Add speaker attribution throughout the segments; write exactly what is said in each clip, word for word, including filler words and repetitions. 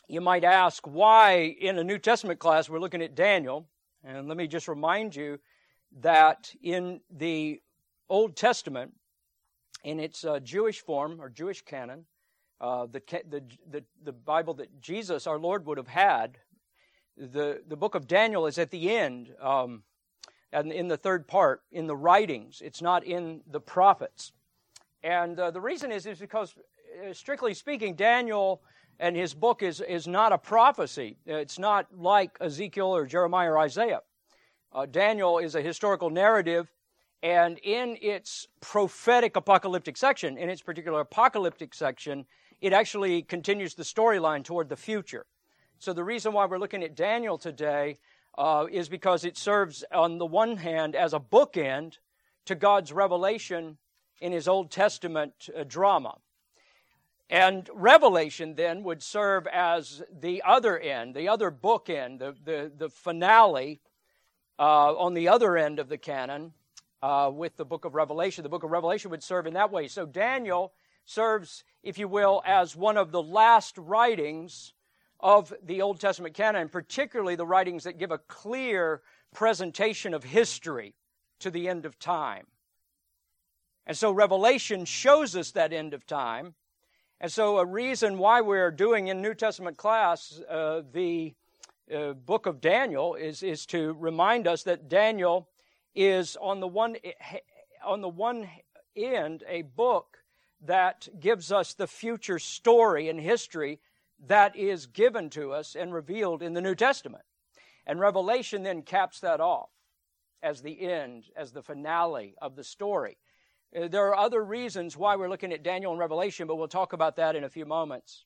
Speaker 1: You might ask why in a New Testament class we're looking at Daniel. And let me just remind you that in the Old Testament, in its uh, Jewish form or Jewish canon, uh, the, the, the, the Bible that Jesus, our Lord, would have had, the, the book of Daniel is at the end, um, and in the third part, in the writings. It's not in the prophets. And uh, the reason is, is because, uh, strictly speaking, Daniel and his book is, is not a prophecy. It's not like Ezekiel or Jeremiah or Isaiah. Uh, Daniel is a historical narrative, and in its prophetic apocalyptic section, in its particular apocalyptic section, it actually continues the storyline toward the future. So the reason why we're looking at Daniel today uh, is because it serves, on the one hand, as a bookend to God's revelation in His Old Testament uh, drama. And Revelation then would serve as the other end, the other bookend, the, the, the finale uh, on the other end of the canon uh, with the book of Revelation. The book of Revelation would serve in that way. So Daniel serves, if you will, as one of the last writings of the Old Testament canon, particularly the writings that give a clear presentation of history to the end of time. And so Revelation shows us that end of time. And so a reason why we're doing in New Testament class uh, the uh, book of Daniel is, is to remind us that Daniel is on the one on the one end a book that gives us the future story and history that is given to us and revealed in the New Testament. And Revelation then caps that off as the end, as the finale of the story. There are other reasons why we're looking at Daniel and Revelation, but we'll talk about that in a few moments.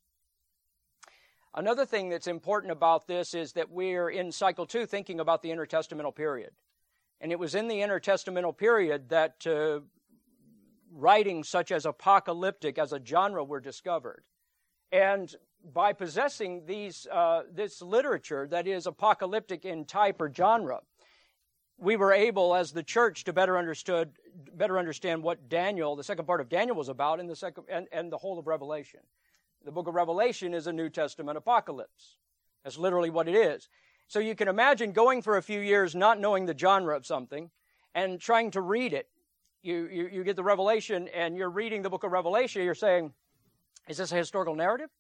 Speaker 1: Another thing that's important about this is that we're in cycle two thinking about the intertestamental period. And it was in the intertestamental period that uh, writings such as apocalyptic as a genre were discovered. And by possessing these uh, this literature that is apocalyptic in type or genre, we were able, as the church, to better understood, better understand what Daniel, the second part of Daniel, was about, and the second and, and the whole of Revelation. The book of Revelation is a New Testament apocalypse. That's literally what it is. So you can imagine going for a few years not knowing the genre of something and trying to read it. You, you, you get the Revelation, and you're reading the book of Revelation. You're saying, is this a historical narrative?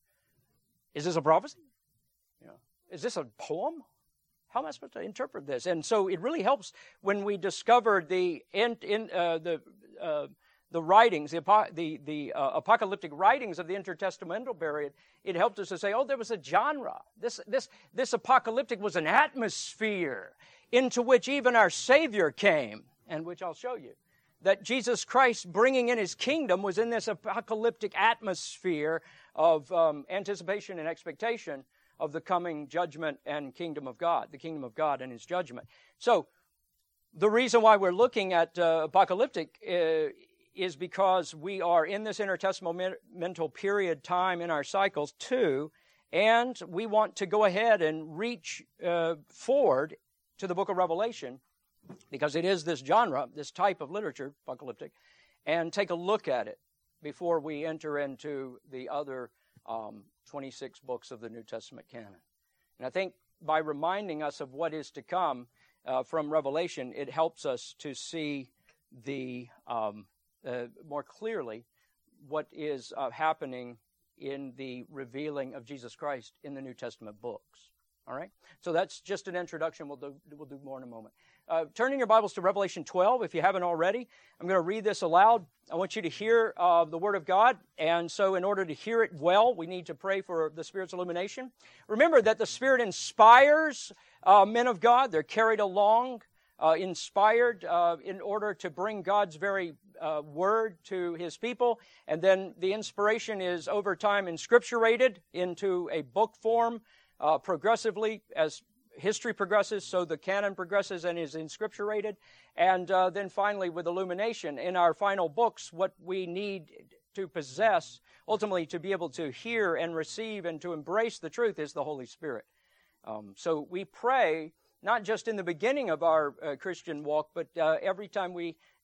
Speaker 1: Is this a prophecy? You know, is this a poem? How am I supposed to interpret this? And so it really helps when we discover the in, in uh, the uh, the writings, the the, the uh, apocalyptic writings of the intertestamental period. It helped us to say, oh, there was a genre. This this this apocalyptic was an atmosphere into which even our Savior came, and which I'll show you. That Jesus Christ bringing in His kingdom was in this apocalyptic atmosphere of um, anticipation and expectation of the coming judgment and kingdom of God, the kingdom of God and His judgment. So the reason why we're looking at uh, apocalyptic uh, is because we are in this intertestamental period time in our cycles too, and we want to go ahead and reach uh, forward to the book of Revelation, because it is this genre, this type of literature, apocalyptic, and take a look at it before we enter into the other um, twenty-six books of the New Testament canon. And I think by reminding us of what is to come uh, from Revelation, it helps us to see the um, uh, more clearly what is uh, happening in the revealing of Jesus Christ in the New Testament books. All right? So that's just an introduction. We'll do, we'll do more in a moment. Uh, turn in your Bibles to Revelation twelve, if you haven't already. I'm going to read this aloud. I want you to hear uh, the Word of God, and so in order to hear it well, we need to pray for the Spirit's illumination. Remember that the Spirit inspires uh, men of God. They're carried along, uh, inspired uh, in order to bring God's very uh, Word to His people, and then the inspiration is over time inscripturated into a book form uh, progressively as history progresses, so the canon progresses and is inscripturated. And uh, then finally, with illumination, in our final books, what we need to possess, ultimately to be able to hear and receive and to embrace the truth, is the Holy Spirit. Um, so we pray, not just in the beginning of our uh, Christian walk, but uh, every time we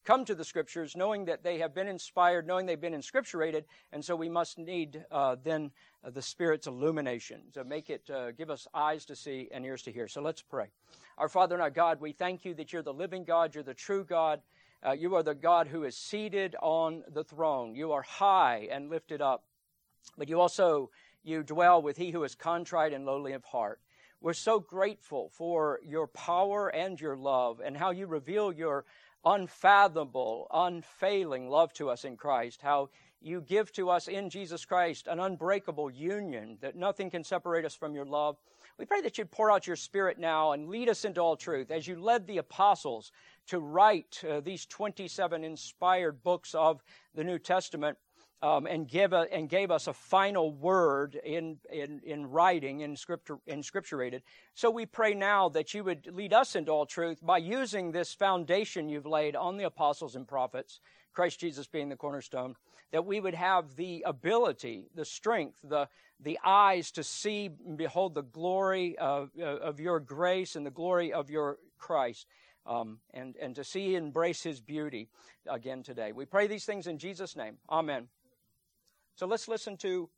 Speaker 1: come to the Scriptures knowing that they have been inspired, knowing they've been inscripturated, and so we must need uh, then uh, the Spirit's illumination to make it, uh, give us eyes to see and ears to hear. So let's pray. Our Father and our God, we thank you that you're the living God, you're the true God. Uh, you are the God who is seated on the throne. You are high and lifted up, but you also, you dwell with he who is contrite and lowly of heart. We're so grateful for your power and your love and how you reveal your unfathomable, unfailing love to us in Christ, how you give to us in Jesus Christ an unbreakable union, that nothing can separate us from your love. We pray that you'd pour out your Spirit now and lead us into all truth, as you led the apostles to write uh, these twenty-seven inspired books of the New Testament, um, and give a, and gave us a final word in in in writing, in scripture, inscripturated. So we pray now that you would lead us into all truth by using this foundation you've laid on the apostles and prophets, Christ Jesus being the cornerstone, that we would have the ability, the strength, the the eyes to see and behold the glory of, of your grace and the glory of your Christ, um, and, and to see and embrace his beauty again today. We pray these things in Jesus' name. Amen. So let's listen to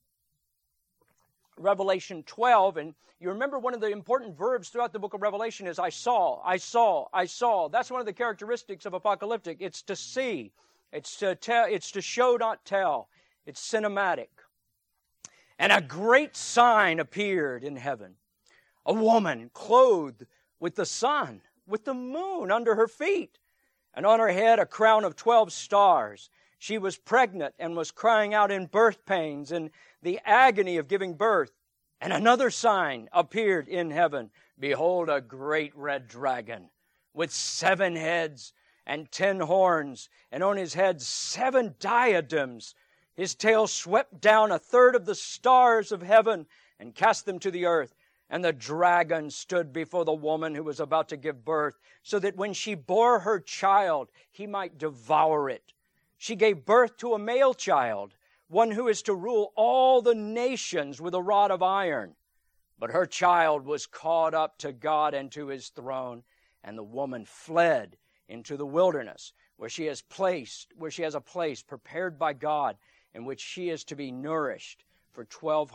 Speaker 1: Revelation twelve. And you remember one of the important verbs throughout the book of Revelation is I saw, I saw, I saw. That's one of the characteristics of apocalyptic. It's to see. It's to tell. It's to show, not tell. It's cinematic. And a great sign appeared in heaven. A woman clothed with the sun, with the moon under her feet, and on her head a crown of twelve stars. She was pregnant and was crying out in birth pains and the agony of giving birth. And another sign appeared in heaven. Behold, a great red dragon with seven heads and ten horns, and on his head seven diadems. His tail swept down a third of the stars of heaven and cast them to the earth. And the dragon stood before the woman who was about to give birth, so that when she bore her child, he might devour it. She gave birth to a male child, one who is to rule all the nations with a rod of iron. But her child was caught up to God and to his throne, and the woman fled into the wilderness, where she has placed, where she has a place prepared by God, in which she is to be nourished for twelve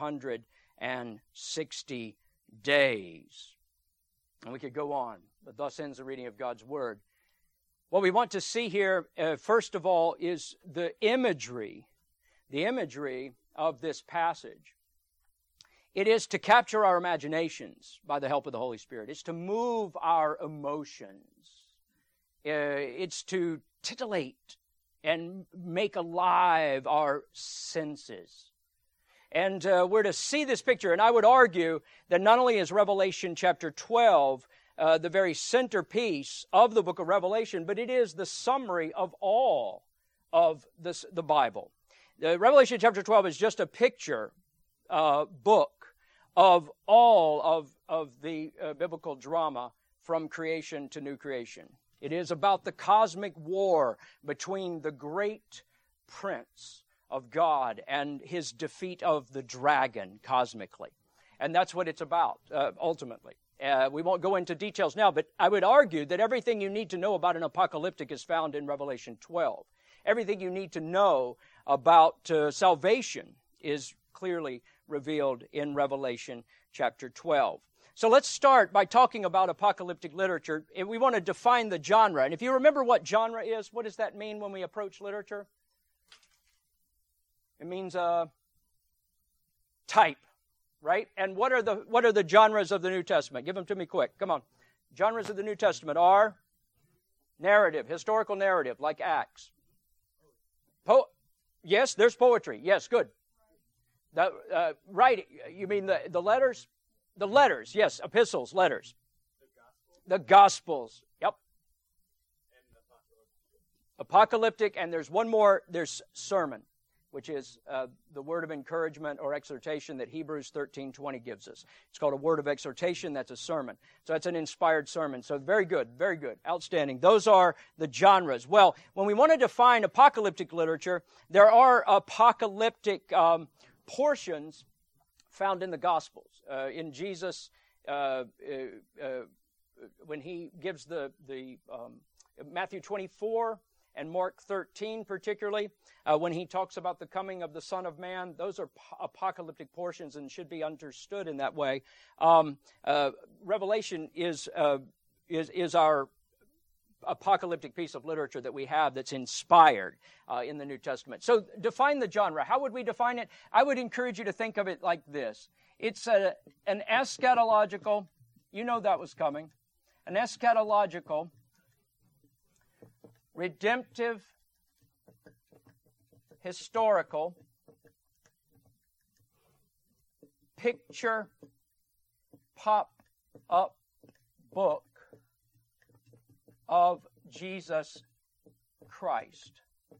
Speaker 1: sixty days. And we could go on, but thus ends the reading of God's Word. What we want to see here, uh, first of all, is the imagery, the imagery of this passage. It is to capture our imaginations by the help of the Holy Spirit. It's to move our emotions. Uh, it's to titillate and make alive our senses. And uh, we're to see this picture. And I would argue that not only is Revelation chapter twelve uh, the very centerpiece of the book of Revelation, but it is the summary of all of this, the Bible. The Revelation chapter twelve is just a picture uh, book of all of, of the uh, biblical drama from creation to new creation. It is about the cosmic war between the great prince of God and his defeat of the dragon cosmically. And that's what it's about, uh, ultimately. Uh, we won't go into details now, but I would argue that everything you need to know about an apocalyptic is found in Revelation twelve. Everything you need to know about uh, salvation is clearly revealed in Revelation chapter twelve. So let's start by talking about apocalyptic literature. We want to define the genre. And if you remember what genre is, what does that mean when we approach literature? It means uh, type, right? And what are the what are the genres of the New Testament? Give them to me quick. Come on. Genres of the New Testament are narrative, historical narrative, like Acts. Po- yes, there's poetry. Yes, good. The, uh, writing, you mean the, the letters? The letters, yes, epistles, letters. The Gospels. The Gospels, yep. And apocalyptic, and there's one more, there's sermon, which is uh, the word of encouragement or exhortation that Hebrews thirteen twenty gives us. It's called a word of exhortation, that's a sermon. So it's an inspired sermon. So very good, very good, outstanding. Those are the genres. Well, when we want to define apocalyptic literature, there are apocalyptic um, portions found in the Gospels. Uh, in Jesus, uh, uh, uh, when he gives the, the um, Matthew twenty-four and Mark thirteen particularly, uh, when he talks about the coming of the Son of Man. Those are p- apocalyptic portions and should be understood in that way. Um, uh, Revelation is, uh, is, is our apocalyptic piece of literature that we have that's inspired uh, in the New Testament. So define the genre. How would we define it? I would encourage you to think of it like this. It's a, an eschatological, you know that was coming, an eschatological, redemptive, historical, picture, pop-up book of Jesus Christ.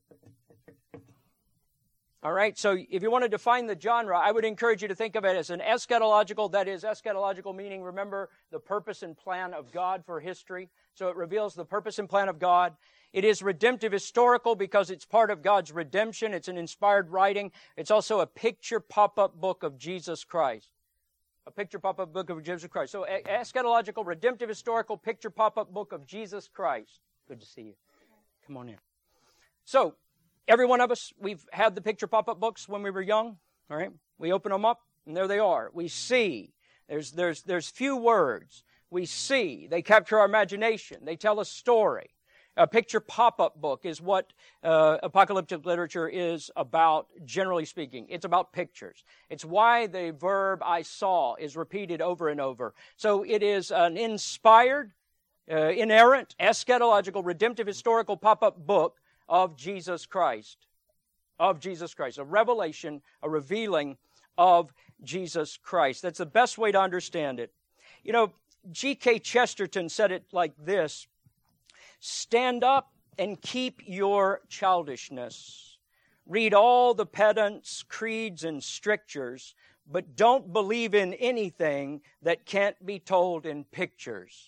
Speaker 1: All right, so if you want to define the genre, I would encourage you to think of it as an eschatological, that is, eschatological meaning, remember, the purpose and plan of God for history. So it reveals the purpose and plan of God. It is redemptive historical because it's part of God's redemption. It's an inspired writing. It's also a picture pop-up book of Jesus Christ. A picture pop-up book of Jesus Christ. So eschatological, redemptive historical, picture pop-up book of Jesus Christ. Good to see you. Come on in. So, every one of us, we've had the picture pop-up books when we were young, all right? We open them up, and there they are. We see. There's, there's, there's few words. We see. They capture our imagination. They tell a story. A picture pop-up book is what uh, apocalyptic literature is about, generally speaking. It's about pictures. It's why the verb I saw is repeated over and over. So it is an inspired, uh, inerrant, eschatological, redemptive, historical pop-up book of Jesus Christ. Of Jesus Christ. A revelation, a revealing of Jesus Christ. That's the best way to understand it. You know, G K Chesterton said it like this: stand up and keep your childishness. Read all the pedants, creeds, and strictures, but don't believe in anything that can't be told in pictures.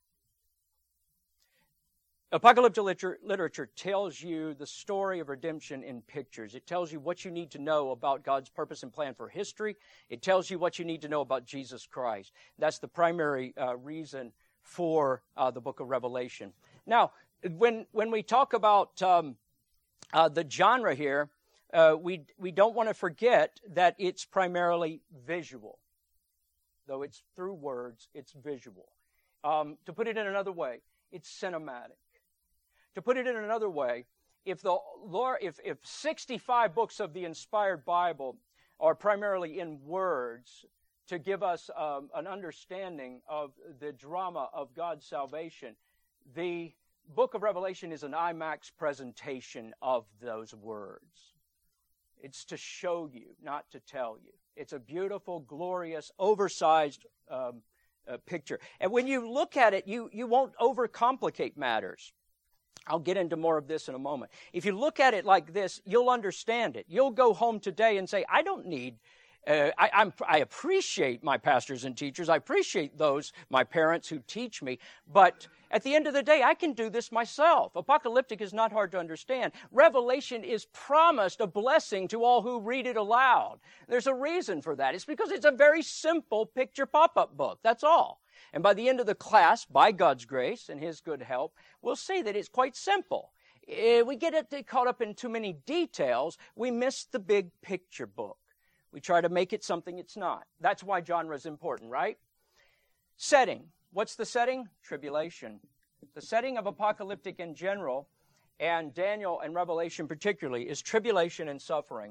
Speaker 1: Apocalyptic literature, literature tells you the story of redemption in pictures. It tells you what you need to know about God's purpose and plan for history. It tells you what you need to know about Jesus Christ. That's the primary uh, reason for uh, the book of Revelation. Now, when when we talk about um, uh, the genre here, uh, we we don't want to forget that it's primarily visual. Though it's through words, it's visual. Um, to put it in another way, it's cinematic. To put it in another way, if the Lord, if if sixty-five books of the inspired Bible are primarily in words to give us um, an understanding of the drama of God's salvation, the book of Revelation is an IMAX presentation of those words. It's to show you, not to tell you. It's a beautiful, glorious, oversized um, uh, picture. And when you look at it, you, you won't overcomplicate matters. I'll get into more of this in a moment. If you look at it like this, you'll understand it. You'll go home today and say, I don't need Uh, I, I'm, I appreciate my pastors and teachers. I appreciate those, my parents who teach me. But at the end of the day, I can do this myself. Apocalyptic is not hard to understand. Revelation is promised a blessing to all who read it aloud. There's a reason for that. It's because it's a very simple picture pop-up book. That's all. And by the end of the class, by God's grace and His good help, we'll see that it's quite simple. If we get it caught up in too many details, we miss the big picture book. We try to make it something it's not. That's why genre is important, right? Setting. What's the setting? Tribulation. The setting of apocalyptic in general, and Daniel and Revelation particularly, is tribulation and suffering.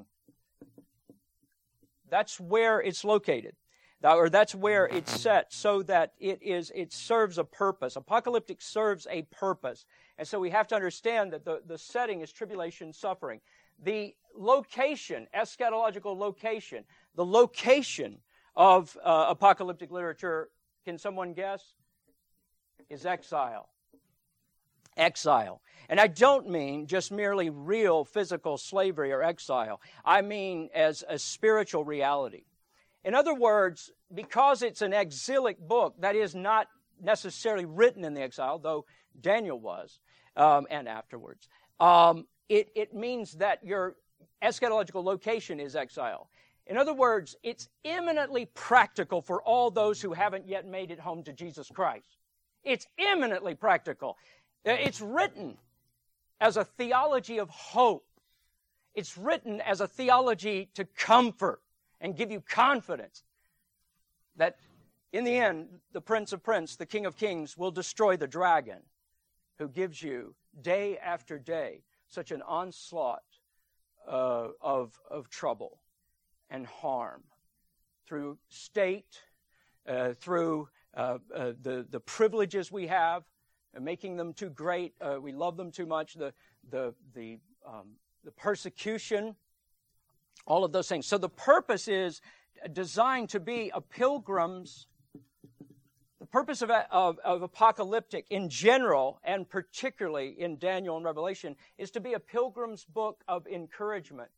Speaker 1: That's where it's located. Or that's where it's set so that it is it serves a purpose. Apocalyptic serves a purpose. And so we have to understand that the, the setting is tribulation, suffering. The location, eschatological location, the location of uh, apocalyptic literature, can someone guess? Is exile. Exile. And I don't mean just merely real physical slavery or exile. I mean as a spiritual reality. In other words, because it's an exilic book, that is not necessarily written in the exile, though Daniel was, um, and afterwards, um, it, it means that your eschatological location is exile. In other words, it's eminently practical for all those who haven't yet made it home to Jesus Christ. It's eminently practical. It's written as a theology of hope. It's written as a theology to comfort and give you confidence that in the end, the Prince of Princes, the King of Kings, will destroy the dragon who gives you day after day such an onslaught uh, of, of trouble and harm through state, uh, through uh, uh, the, the privileges we have, and making them too great. Uh, we love them too much. The, the, the, um, the persecution, all of those things. So the purpose is designed to be a pilgrim's. The purpose of, of, of apocalyptic in general, and particularly in Daniel and Revelation, is to be a pilgrim's book of encouragement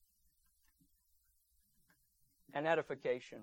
Speaker 1: and edification.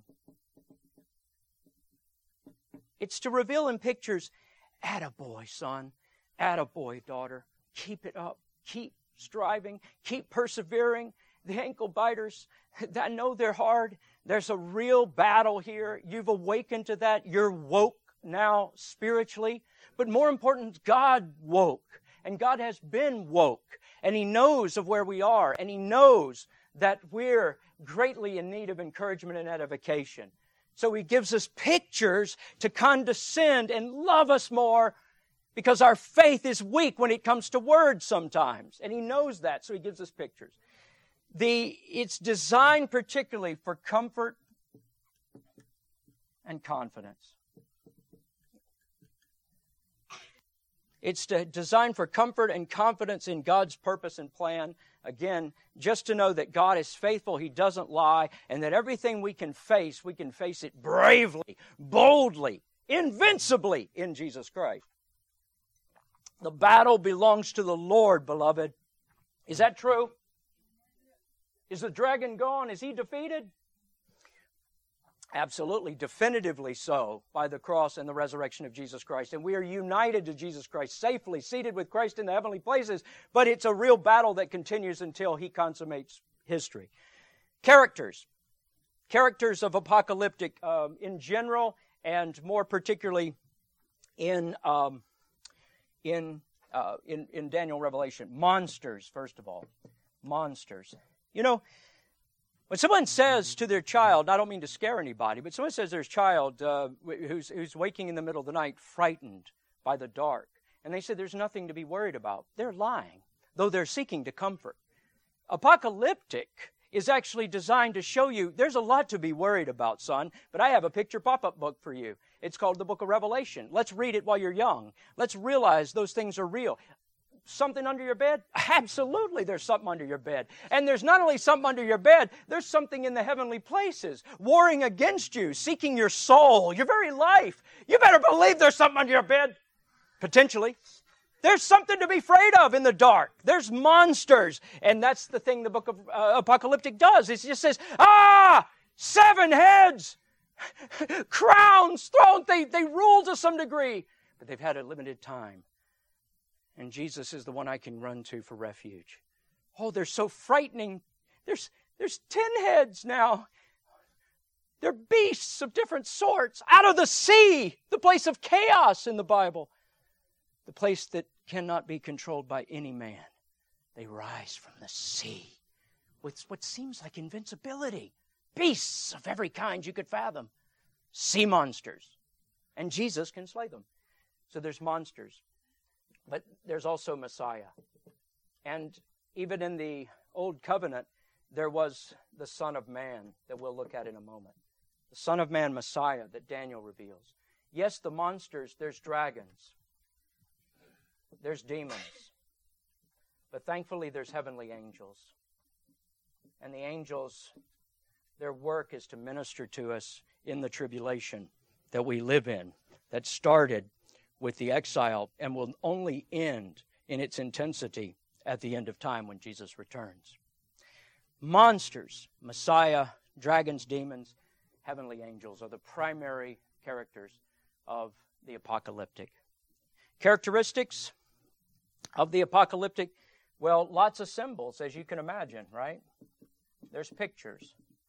Speaker 1: It's to reveal in pictures, attaboy, son, attaboy, daughter, keep it up, keep striving, keep persevering. The ankle biters, I know they're hard. There's a real battle here. You've awakened to that. You're woke now spiritually. But more important, God woke. And God has been woke. And He knows of where we are. And He knows that we're greatly in need of encouragement and edification. So He gives us pictures to condescend and love us more, because our faith is weak when it comes to words sometimes. And He knows that, so He gives us pictures. The, it's designed particularly for comfort and confidence. It's to, designed for comfort and confidence in God's purpose and plan. Again, just to know that God is faithful, He doesn't lie, and that everything we can face, we can face it bravely, boldly, invincibly in Jesus Christ. The battle belongs to the Lord, beloved. Is that true? Is the dragon gone? Is he defeated? Absolutely, definitively so, by the cross and the resurrection of Jesus Christ. And we are united to Jesus Christ, safely seated with Christ in the heavenly places. But it's a real battle that continues until He consummates history. Characters. Characters of apocalyptic um, in general, and more particularly in, um, in, uh, in, in Daniel Revelation. Monsters, first of all. Monsters. You know, when someone says to their child, I don't mean to scare anybody, but someone says their child uh, who's, who's waking in the middle of the night, frightened by the dark, and they say there's nothing to be worried about, they're lying, though they're seeking to comfort. Apocalyptic is actually designed to show you there's a lot to be worried about, son, but I have a picture pop-up book for you. It's called the Book of Revelation. Let's read it while you're young. Let's realize those things are real. Something under your bed? Absolutely, there's something under your bed. And there's not only something under your bed, there's something in the heavenly places, warring against you, seeking your soul, your very life. You better believe there's something under your bed. Potentially. There's something to be afraid of in the dark. There's monsters. And that's the thing the book of uh, Apocalyptic does. It just says, ah, seven heads, crowns, thrones. They, they rule to some degree, but they've had a limited time. And Jesus is the one I can run to for refuge. Oh, they're so frightening. There's, there's ten heads now. They're beasts of different sorts. Out of the sea, the place of chaos in the Bible. The place that cannot be controlled by any man. They rise from the sea with what seems like invincibility. Beasts of every kind you could fathom. Sea monsters. And Jesus can slay them. So there's monsters. But there's also Messiah. And even in the Old Covenant, there was the Son of Man that we'll look at in a moment. The Son of Man, Messiah, that Daniel reveals. Yes, the monsters, there's dragons. There's demons. But thankfully, there's heavenly angels. And the angels, their work is to minister to us in the tribulation that we live in, that started with the exile and will only end in its intensity at the end of time when Jesus returns. Monsters, Messiah, dragons, demons, heavenly angels are the primary characters of the apocalyptic. Characteristics of the apocalyptic, well, lots of symbols, as you can imagine, right? There's pictures.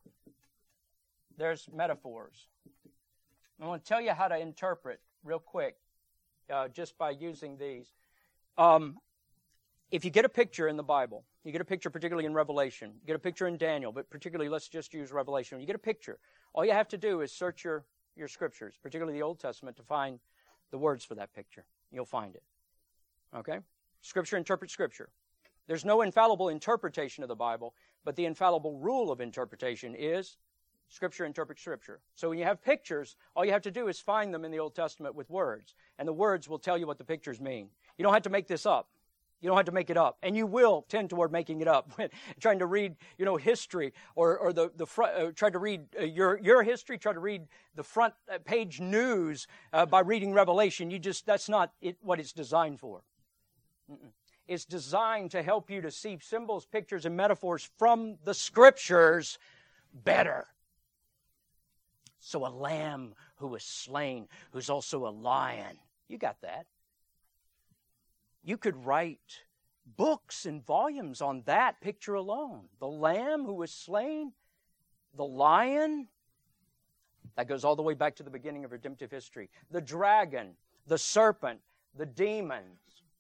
Speaker 1: There's metaphors. I want to tell you how to interpret real quick. Uh, just by using these. Um, if you get a picture in the Bible, you get a picture particularly in Revelation, you get a picture in Daniel, but particularly let's just use Revelation. When you get a picture, all you have to do is search your, your scriptures, particularly the Old Testament, to find the words for that picture. You'll find it. Okay? Scripture interprets Scripture. There's no infallible interpretation of the Bible, but the infallible rule of interpretation is Scripture interprets Scripture. So when you have pictures, all you have to do is find them in the Old Testament with words, and the words will tell you what the pictures mean. You don't have to make this up. You don't have to make it up. And you will tend toward making it up. Trying to read, you know, history or, or the, the front, uh, try to read uh, your, your history, try to read the front page news uh, by reading Revelation. You just, that's not it, what it's designed for. Mm-mm. It's designed to help you to see symbols, pictures, and metaphors from the Scriptures better. So a lamb who was slain, who's also a lion. You got that. You could write books and volumes on that picture alone. The lamb who was slain, the lion, that goes all the way back to the beginning of redemptive history. The dragon, the serpent, the demons.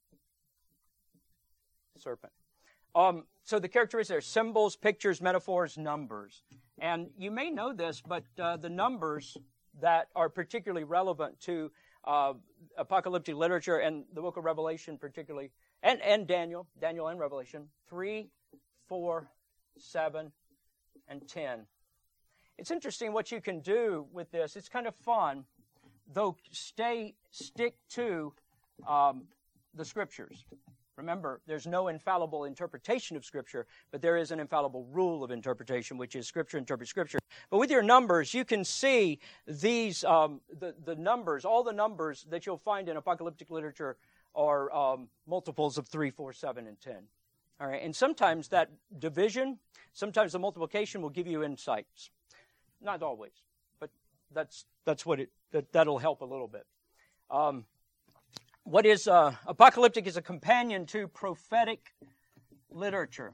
Speaker 1: Serpent. Um, so the characteristics are symbols, pictures, metaphors, numbers. And you may know this, but uh, the numbers that are particularly relevant to uh, apocalyptic literature and the book of Revelation particularly, and, and Daniel, Daniel and Revelation, three, four, seven, and ten. It's interesting what you can do with this. It's kind of fun, though stay, stick to um, the Scriptures. Remember, there's no infallible interpretation of Scripture, but there is an infallible rule of interpretation, which is Scripture interprets Scripture. But with your numbers, you can see these, um, the, the numbers, all the numbers that you'll find in apocalyptic literature are um, multiples of three, four, seven, and ten. All right, and sometimes that division, sometimes the multiplication will give you insights. Not always, but that's that's what it, that, that'll help a little bit. Um, What is uh, apocalyptic is a companion to prophetic literature.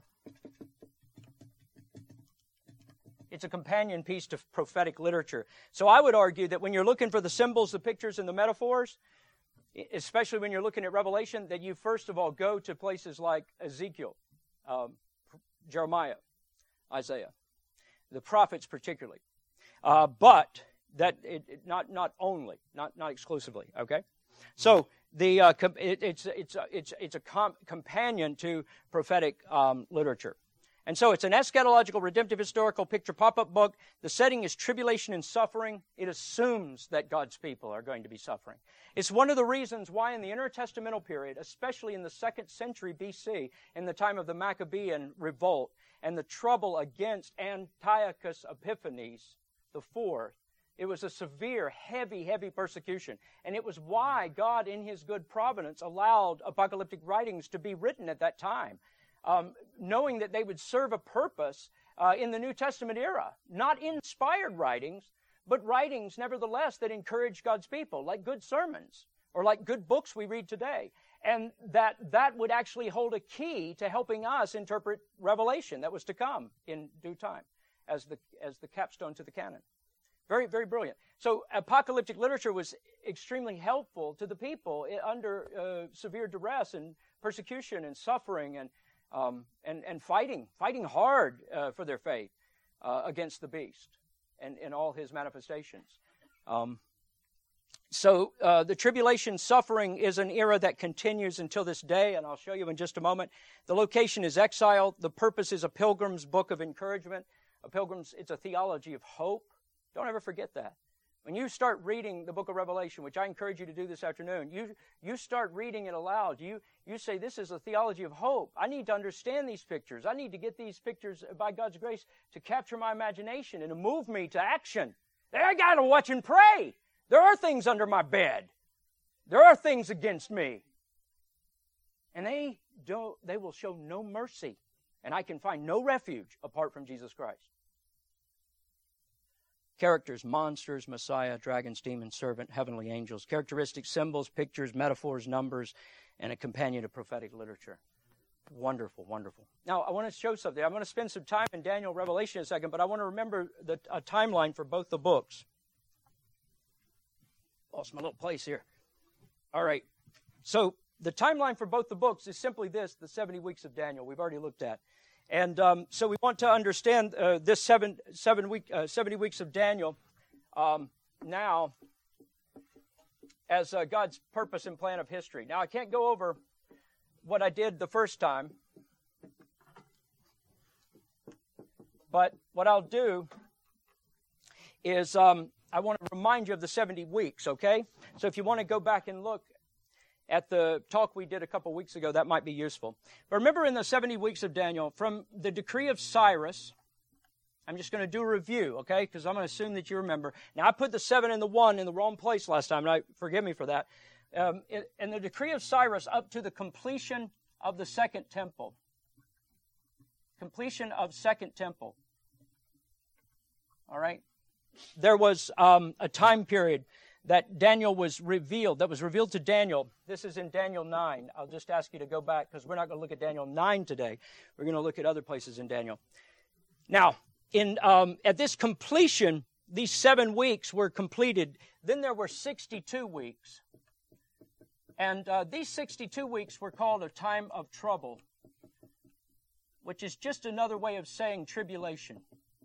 Speaker 1: It's a companion piece to prophetic literature. So I would argue that when you're looking for the symbols, the pictures, and the metaphors, especially when you're looking at Revelation, that you first of all go to places like Ezekiel, um, Jeremiah, Isaiah, the prophets particularly. Uh, but that it, it, not not only, not not exclusively. Okay, so. The uh, it, it's it's it's it's a com- companion to prophetic um, literature, and so it's an eschatological, redemptive, historical picture pop-up book. The setting is tribulation and suffering. It assumes that God's people are going to be suffering. It's one of the reasons why in the intertestamental period, especially in the second century B C, in the time of the Maccabean revolt and the trouble against Antiochus Epiphanes the fourth. It was a severe, heavy, heavy persecution. And it was why God, in His good providence, allowed apocalyptic writings to be written at that time, um, knowing that they would serve a purpose uh, in the New Testament era. Not inspired writings, but writings, nevertheless, that encourage God's people, like good sermons or like good books we read today. And that that would actually hold a key to helping us interpret Revelation that was to come in due time as the as the capstone to the canon. Very, very brilliant. So apocalyptic literature was extremely helpful to the people under uh, severe duress and persecution and suffering and um, and, and fighting, fighting hard uh, for their faith uh, against the beast and, and all his manifestations. Um, so uh, the tribulation suffering is an era that continues until this day, and I'll show you in just a moment. The location is exile. The purpose is a pilgrim's book of encouragement. A pilgrim's, it's a theology of hope. Don't ever forget that. When you start reading the book of Revelation, which I encourage you to do this afternoon, you you start reading it aloud. You you say, this is a theology of hope. I need to understand these pictures. I need to get these pictures, by God's grace, to capture my imagination and to move me to action. I got to watch and pray. There are things under my bed. There are things against me. And they don't. They will show no mercy. And I can find no refuge apart from Jesus Christ. Characters, monsters, Messiah, dragons, demons, servant, heavenly angels. Characteristics, symbols, pictures, metaphors, numbers, and a companion to prophetic literature. Wonderful, wonderful. Now, I want to show something. I'm going to spend some time in Daniel, Revelation in a second, but I want to remember the a timeline for both the books. Lost my little place here. All right. So, the timeline for both the books is simply this, the seventy weeks of Daniel we've already looked at. And um, so we want to understand uh, this seven, seven week, uh, seventy weeks of Daniel um, now as uh, God's purpose and plan of history. Now, I can't go over what I did the first time, but what I'll do is um, I want to remind you of the seventy weeks, okay? So if you want to go back and look at the talk we did a couple weeks ago, that might be useful. But remember, in the seventy weeks of Daniel, from the decree of Cyrus, I'm just going to do a review, okay? Because I'm going to assume that you remember. Now, I put the seven and the one in the wrong place last time, and I, forgive me for that. Um, it, in the decree of Cyrus, up to the completion of the second temple. Completion of second temple. All right? There was um, a time period that Daniel was revealed, that was revealed to Daniel. This is in Daniel nine. I'll just ask you to go back because we're not going to look at Daniel nine today. We're going to look at other places in Daniel. Now, in um, at this completion, these seven weeks were completed. Then there were sixty-two weeks. And uh, these sixty-two weeks were called a time of trouble, which is just another way of saying tribulation.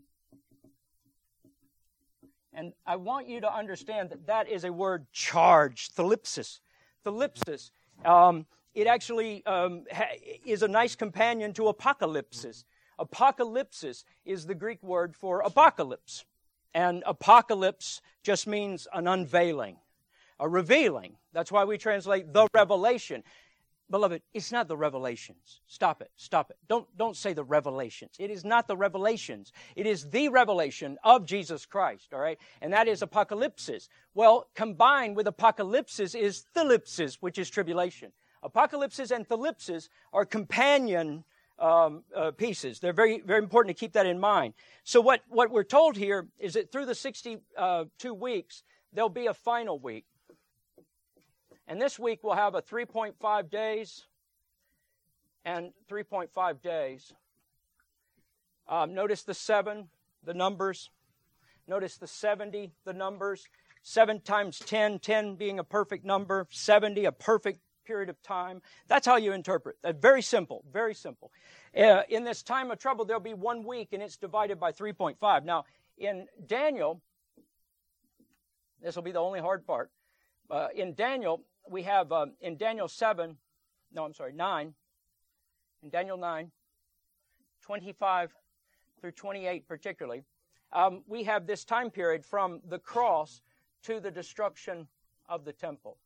Speaker 1: And I want you to understand that that is a word charged, thalipsis. Thalipsis, um, it actually um, ha- is a nice companion to apocalypsis. Apocalypsis is the Greek word for apocalypse. And apocalypse just means an unveiling, a revealing. That's why we translate the revelation. Beloved, it's not the revelations. Stop it. Stop it. Don't, don't say the revelations. It is not the revelations. It is the revelation of Jesus Christ, all right? And that is apocalypsis. Well, combined with apocalypsis is thalipsis, which is tribulation. Apocalypsis and thalipsis are companion um, uh, pieces. They're very, very important to keep that in mind. So what, what we're told here is that through the sixty-two weeks, there'll be a final week. And this week we'll have a three point five days and three point five days. Um, notice the seven, the numbers. Notice the seventy, the numbers. seven times ten, ten being a perfect number. seventy, a perfect period of time. That's how you interpret. Uh, very simple, very simple. Uh, in this time of trouble, there'll be one week, and it's divided by three point five. Now, in Daniel, this will be the only hard part. Uh, in Daniel, we have, um, in Daniel seven, no, I'm sorry, nine, in Daniel nine, twenty-five through twenty-eight particularly, um, we have this time period from the cross to the destruction of the temple.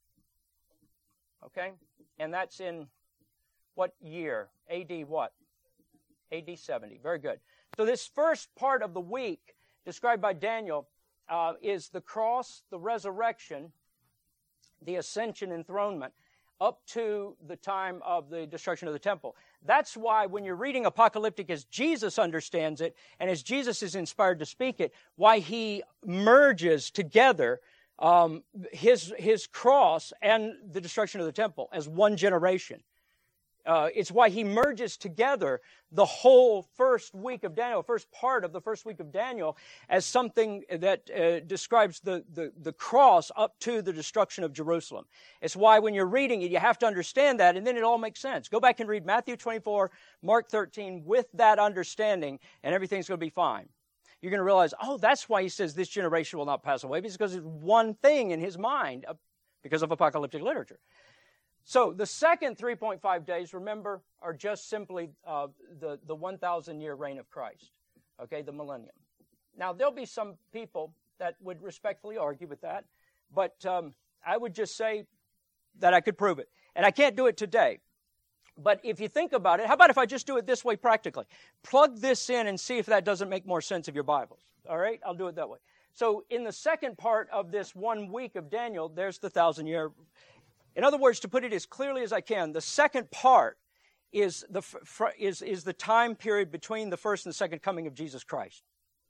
Speaker 1: Okay? And that's in what year? A D what? A D seventy. Very good. So this first part of the week described by Daniel uh, is the cross, the resurrection, the ascension, enthronement, up to the time of the destruction of the temple. That's why when you're reading apocalyptic as Jesus understands it, and as Jesus is inspired to speak it, why he merges together um, his, his cross and the destruction of the temple as one generation. Uh, it's why he merges together the whole first week of Daniel, first part of the first week of Daniel, as something that uh, describes the, the, the cross up to the destruction of Jerusalem. It's why when you're reading it, you have to understand that, and then it all makes sense. Go back and read Matthew twenty-four, Mark thirteen with that understanding, and everything's going to be fine. You're going to realize, oh, that's why he says this generation will not pass away, because it's one thing in his mind uh, because of apocalyptic literature. So the second three point five days, remember, are just simply uh, the, the one thousand year reign of Christ, okay, the millennium. Now, there'll be some people that would respectfully argue with that, but um, I would just say that I could prove it. And I can't do it today. But if you think about it, how about if I just do it this way practically? Plug this in and see if that doesn't make more sense of your Bibles, all right? I'll do it that way. So in the second part of this one week of Daniel, there's the thousand year. In other words, to put it as clearly as I can, the second part is the, is, is the time period between the first and the second coming of Jesus Christ.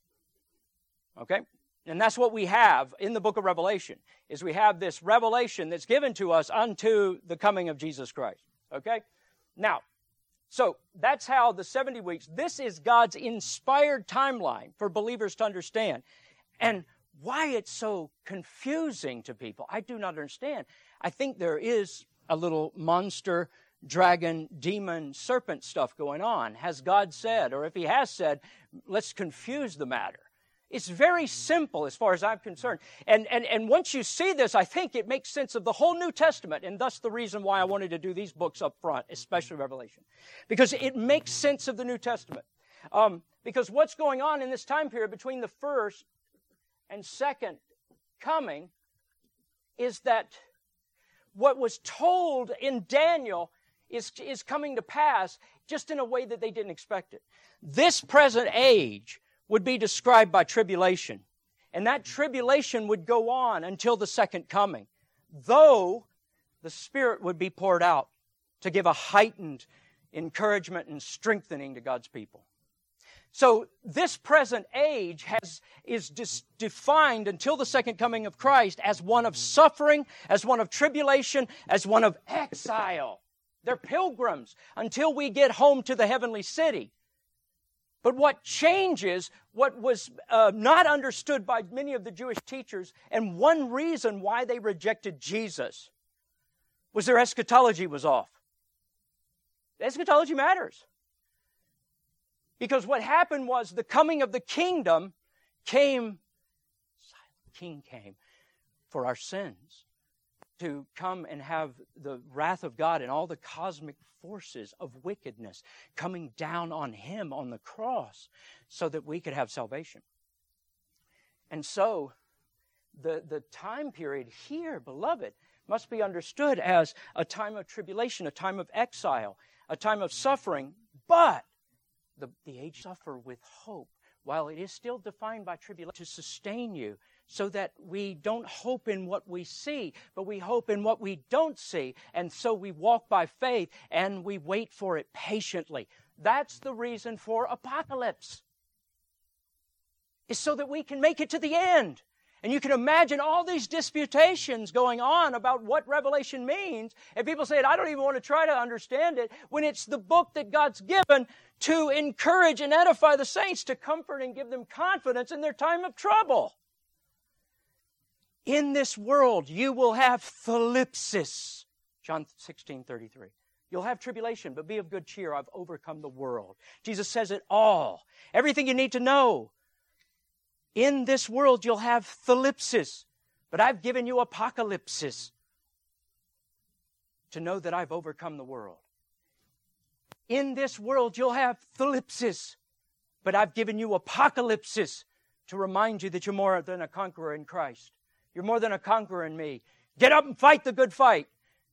Speaker 1: Okay? And that's what we have in the book of Revelation, is we have this revelation that's given to us unto the coming of Jesus Christ. Okay? Now, so that's how the seventy weeks, this is God's inspired timeline for believers to understand. And why it's so confusing to people, I do not understand. I think there is a little monster, dragon, demon, serpent stuff going on. Has God said? Or if He has said, let's confuse the matter. It's very simple as far as I'm concerned. And, and, and once you see this, I think it makes sense of the whole New Testament, and thus the reason why I wanted to do these books up front, especially Revelation. Because it makes sense of the New Testament. Um, because what's going on in this time period between the first and second coming is that what was told in Daniel is, is coming to pass just in a way that they didn't expect it. This present age would be described by tribulation. And that tribulation would go on until the second coming, though the Spirit would be poured out to give a heightened encouragement and strengthening to God's people. So this present age has, is dis- defined until the second coming of Christ as one of suffering, as one of tribulation, as one of exile. They're pilgrims until we get home to the heavenly city. But what changes, what was uh, not understood by many of the Jewish teachers, and one reason why they rejected Jesus, was their eschatology was off. Eschatology matters. Because what happened was the coming of the kingdom came, the King came for our sins, to come and have the wrath of God and all the cosmic forces of wickedness coming down on Him on the cross so that we could have salvation. And so the, the time period here, beloved, must be understood as a time of tribulation, a time of exile, a time of suffering, but the, the age suffer with hope. While it is still defined by tribulation, to sustain you so that we don't hope in what we see, but we hope in what we don't see. And so we walk by faith and we wait for it patiently. That's the reason for apocalypse. It's so that we can make it to the end. And you can imagine all these disputations going on about what Revelation means. And people say, I don't even want to try to understand it, when it's the book that God's given to encourage and edify the saints, to comfort and give them confidence in their time of trouble. In this world, you will have thlipsis. John sixteen thirty-three. You'll have tribulation, but be of good cheer. I've overcome the world. Jesus says it all. Everything you need to know. In this world, you'll have thlipsis, but I've given you apocalypsis to know that I've overcome the world. In this world, you'll have thlipsis, but I've given you apocalypsis to remind you that you're more than a conqueror in Christ. You're more than a conqueror in me. Get up and fight the good fight.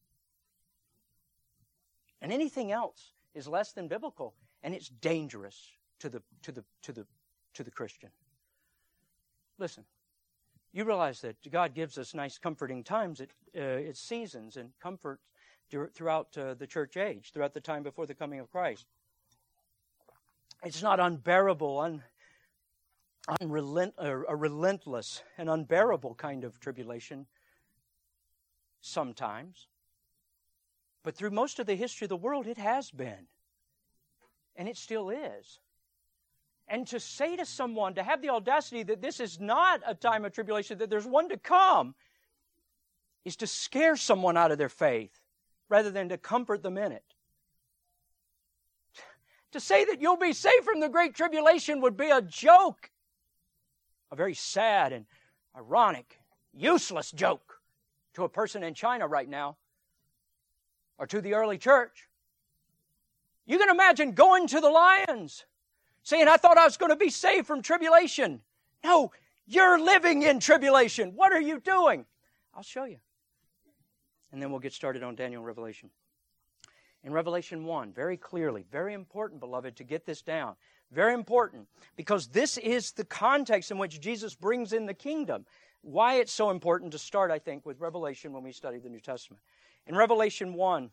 Speaker 1: And anything else is less than biblical, and it's dangerous to the to the to the to the Christian. Listen, you realize that God gives us nice comforting times at uh, its seasons and comfort throughout uh, the church age, throughout the time before the coming of Christ. It's not unbearable, un, unrelent, uh, a relentless and unbearable kind of tribulation sometimes. But through most of the history of the world, it has been. And it still is. And to say to someone, to have the audacity that this is not a time of tribulation, that there's one to come, is to scare someone out of their faith rather than to comfort them in it. To say that you'll be saved from the great tribulation would be a joke. A very sad and ironic, useless joke to a person in China right now, or to the early church. You can imagine going to the lions, saying, I thought I was going to be saved from tribulation. No, you're living in tribulation. What are you doing? I'll show you. And then we'll get started on Daniel and Revelation. In Revelation one, very clearly, very important, beloved, to get this down. Very important, because this is the context in which Jesus brings in the kingdom. Why it's so important to start, I think, with Revelation when we study the New Testament. In Revelation one,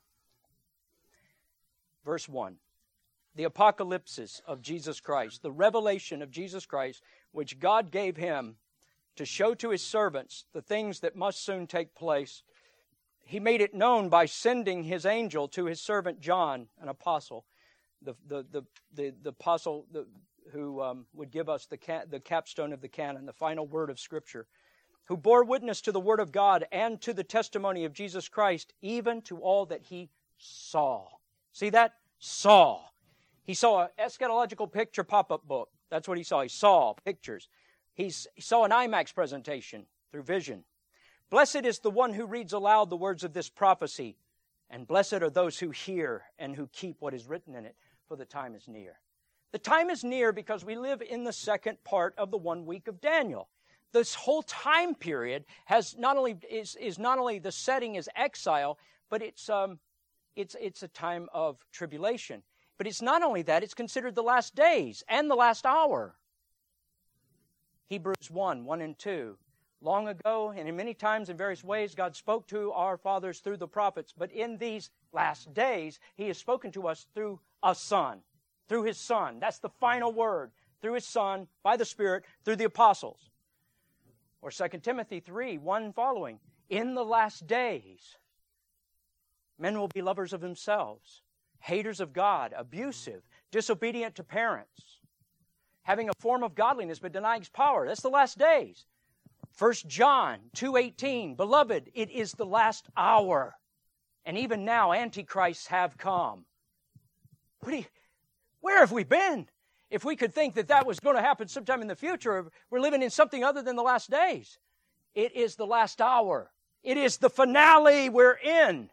Speaker 1: verse one, the apocalypsis of Jesus Christ, the revelation of Jesus Christ, which God gave Him to show to His servants the things that must soon take place. He made it known by sending His angel to His servant John, an apostle, the the the the, the apostle the, who um, would give us the ca- the capstone of the canon, the final word of Scripture. who bore witness to the word of God and to the testimony of Jesus Christ, even to all that he saw. See that? Saw. He saw an eschatological picture pop-up book. That's what he saw. He saw pictures. He's, he saw an IMAX presentation through vision. Blessed is the one who reads aloud the words of this prophecy, and blessed are those who hear and who keep what is written in it, for the time is near. The time is near because we live in the second part of the one week of Daniel. This whole time period has not only is, is not only the setting is exile, but it's um it's it's a time of tribulation. But it's not only that, it's considered the last days and the last hour. Hebrews one, one and two. Long ago, and in many times in various ways, God spoke to our fathers through the prophets. But in these last days, He has spoken to us through a Son, through His Son. That's the final word. Through His Son, by the Spirit, through the apostles. Or Second Timothy three, one following. In the last days, men will be lovers of themselves, haters of God, abusive, disobedient to parents, having a form of godliness but denying its power. That's the last days. First John two eighteen, Beloved, it is the last hour, and even now antichrists have come. What do you, where have we been? If we could think that that was going to happen sometime in the future, we're living in something other than the last days. It is the last hour. It is the finale we're in.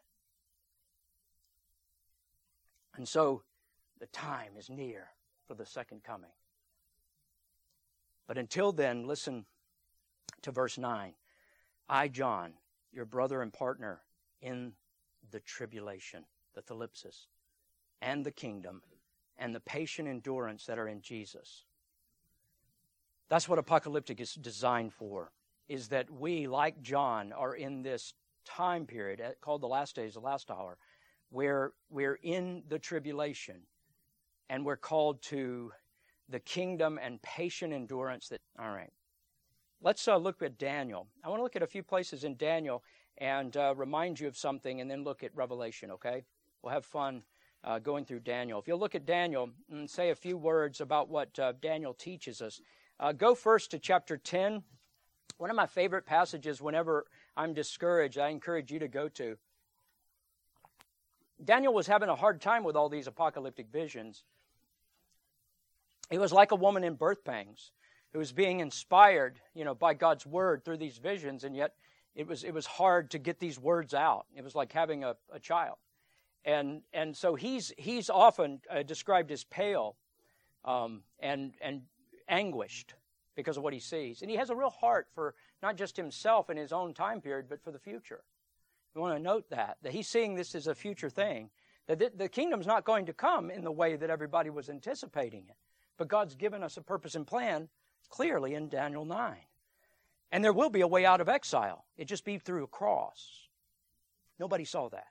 Speaker 1: And so the time is near for the second coming. But until then, listen to verse nine. I, John, your brother and partner in the tribulation, the thlipsis, and the kingdom, and the patient endurance that are in Jesus. That's what apocalyptic is designed for, is that we, like John, are in this time period called the last days, the last hour, where we're in the tribulation, and we're called to the kingdom and patient endurance. That all right. Let's uh, look at Daniel. I want to look at a few places in Daniel and uh, remind you of something, and then look at Revelation, okay? We'll have fun uh, going through Daniel. If you'll look at Daniel and say a few words about what uh, Daniel teaches us. Uh, go first to chapter ten. One of my favorite passages whenever I'm discouraged, I encourage you to go to. Daniel was having a hard time with all these apocalyptic visions. He was like a woman in birth pangs who was being inspired, you know, by God's word through these visions, and yet it was it was hard to get these words out. It was like having a, a child. And and so he's he's often uh, described as pale um, and and anguished because of what he sees. And he has a real heart for not just himself in his own time period, but for the future. We want to note that, that he's seeing this as a future thing, that the, the kingdom's not going to come in the way that everybody was anticipating it. But God's given us a purpose and plan clearly in Daniel nine. And there will be a way out of exile. It just be through a cross. Nobody saw that.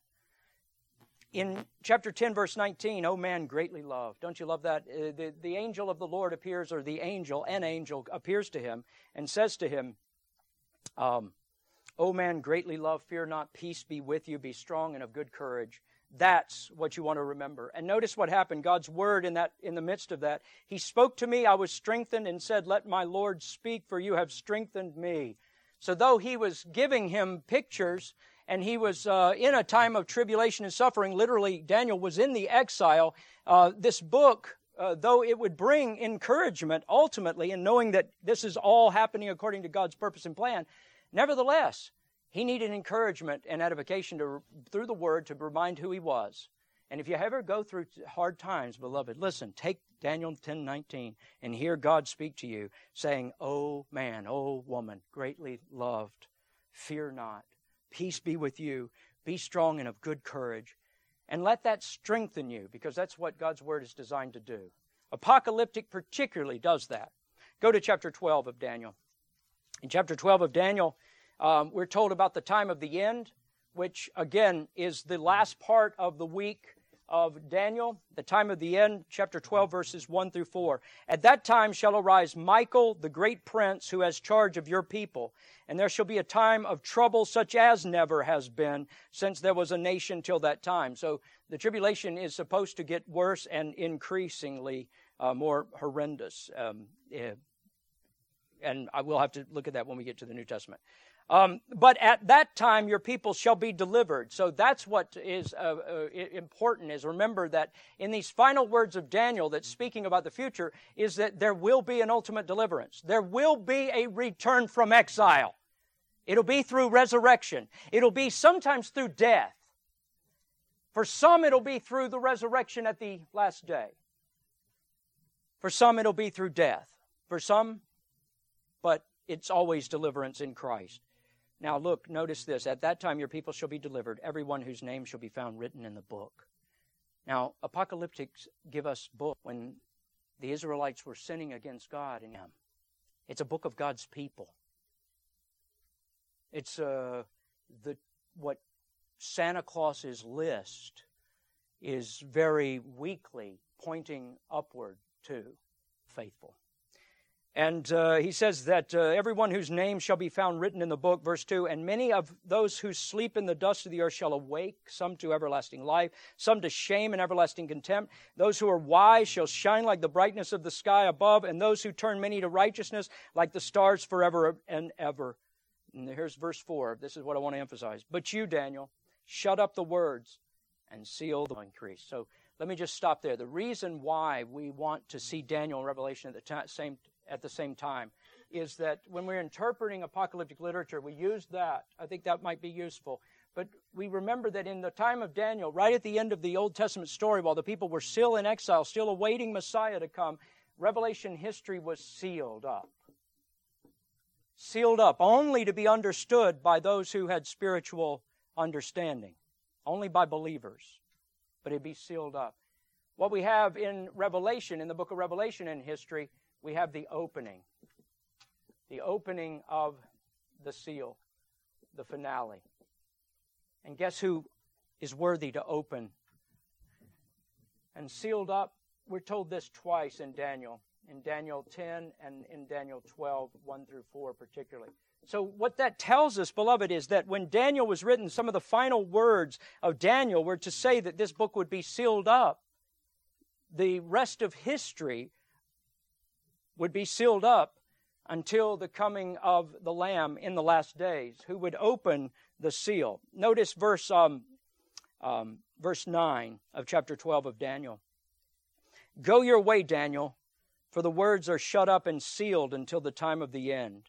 Speaker 1: In chapter ten, verse nineteen, O man greatly loved. Don't you love that? Uh, the, the angel of the Lord appears, or the angel, an angel, appears to him and says to him, um, O man greatly loved, fear not, peace be with you, be strong and of good courage. That's what you want to remember. And notice what happened. God's word in that, in the midst of that. He spoke to me, I was strengthened, and said, let my Lord speak, for you have strengthened me. So though he was giving him pictures, and he was uh, in a time of tribulation and suffering, literally Daniel was in the exile, uh, this book, uh, though it would bring encouragement ultimately in knowing that this is all happening according to God's purpose and plan, nevertheless, he needed encouragement and edification to, through the Word to remind who he was. And if you ever go through hard times, beloved, listen, take Daniel ten nineteen and hear God speak to you, saying, O man, O woman, greatly loved, fear not, peace be with you, be strong and of good courage. And let that strengthen you, because that's what God's Word is designed to do. Apocalyptic particularly does that. Go to chapter twelve of Daniel. In chapter twelve of Daniel, Um, we're told about the time of the end, which, again, is the last part of the week of Daniel, the time of the end, chapter twelve, verses one through four. At that time shall arise Michael, the great prince, who has charge of your people, and there shall be a time of trouble such as never has been since there was a nation till that time. So the tribulation is supposed to get worse and increasingly uh, more horrendous. Um, and I will have to look at that when we get to the New Testament. Um, but at that time, your people shall be delivered. So that's what is uh, uh, important, is remember that in these final words of Daniel that's speaking about the future, is that there will be an ultimate deliverance. There will be a return from exile. It'll be through resurrection. It'll be sometimes through death. For some, it'll be through the resurrection at the last day. For some, it'll be through death. For some, but it's always deliverance in Christ. Now look, notice this. At that time your people shall be delivered, everyone whose name shall be found written in the book. Now, apocalyptics give us book when the Israelites were sinning against God in Him. It's a book of God's people. It's uh, the what Santa Claus's list is very weakly pointing upward to faithful. And uh, he says that uh, everyone whose name shall be found written in the book, verse two, and many of those who sleep in the dust of the earth shall awake, some to everlasting life, some to shame and everlasting contempt. Those who are wise shall shine like the brightness of the sky above, and those who turn many to righteousness like the stars forever and ever. And here's verse four. This is what I want to emphasize. But you, Daniel, shut up the words and seal the increase. So let me just stop there. The reason why we want to see Daniel and Revelation at the t- same at the same time is that when we're interpreting apocalyptic literature, we use that. I think that might be useful. But we remember that in the time of Daniel, right at the end of the Old Testament story, while the people were still in exile, still awaiting Messiah to come, Revelation history was sealed up. Sealed up, only to be understood by those who had spiritual understanding. Only by believers. But it'd be sealed up. What we have in Revelation, in the book of Revelation in history, we have the opening. The opening of the seal. The finale. And guess who is worthy to open? And sealed up, we're told this twice in Daniel. In Daniel ten and in Daniel twelve, one through four particularly. So what that tells us, beloved, is that when Daniel was written, some of the final words of Daniel were to say that this book would be sealed up. The rest of history would be sealed up until the coming of the Lamb in the last days, who would open the seal. Notice verse um, um, verse nine of chapter twelve of Daniel. Go your way, Daniel, for the words are shut up and sealed until the time of the end.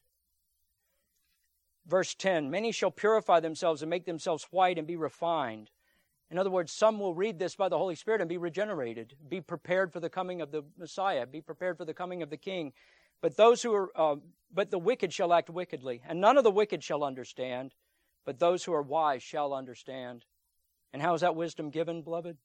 Speaker 1: Verse ten, many shall purify themselves and make themselves white and be refined. In other words, some will read this by the Holy Spirit and be regenerated, be prepared for the coming of the Messiah, be prepared for the coming of the King. But those who are, uh, but the wicked shall act wickedly, and none of the wicked shall understand, but those who are wise shall understand. And how is that wisdom given, beloved?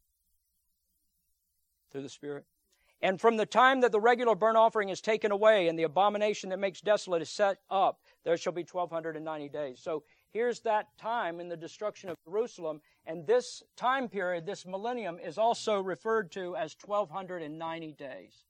Speaker 1: Through the Spirit. And from the time that the regular burnt offering is taken away and the abomination that makes desolate is set up, there shall be twelve ninety days. So here's that time in the destruction of Jerusalem. And this time period, this millennium, is also referred to as twelve ninety days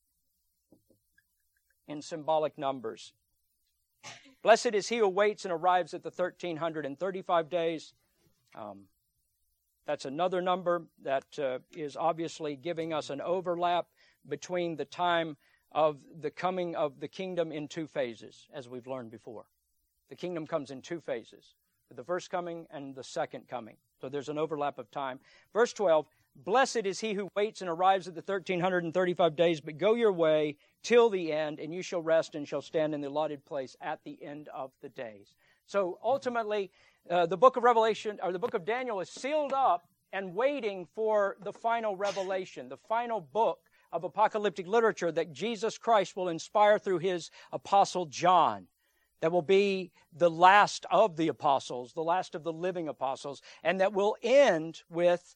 Speaker 1: in symbolic numbers. Blessed is he who waits and arrives at the thirteen thirty-five days. Um, that's another number that uh, is obviously giving us an overlap between the time of the coming of the kingdom in two phases, as we've learned before. The kingdom comes in two phases, the first coming and the second coming. So there's an overlap of time. Verse twelve, blessed is he who waits and arrives at the thirteen thirty-five days, but go your way till the end, and you shall rest and shall stand in the allotted place at the end of the days. So ultimately, uh, the book of Revelation, or the book of Daniel, is sealed up and waiting for the final revelation, the final book of apocalyptic literature that Jesus Christ will inspire through his apostle John. That will be the last of the apostles, the last of the living apostles, and that will end with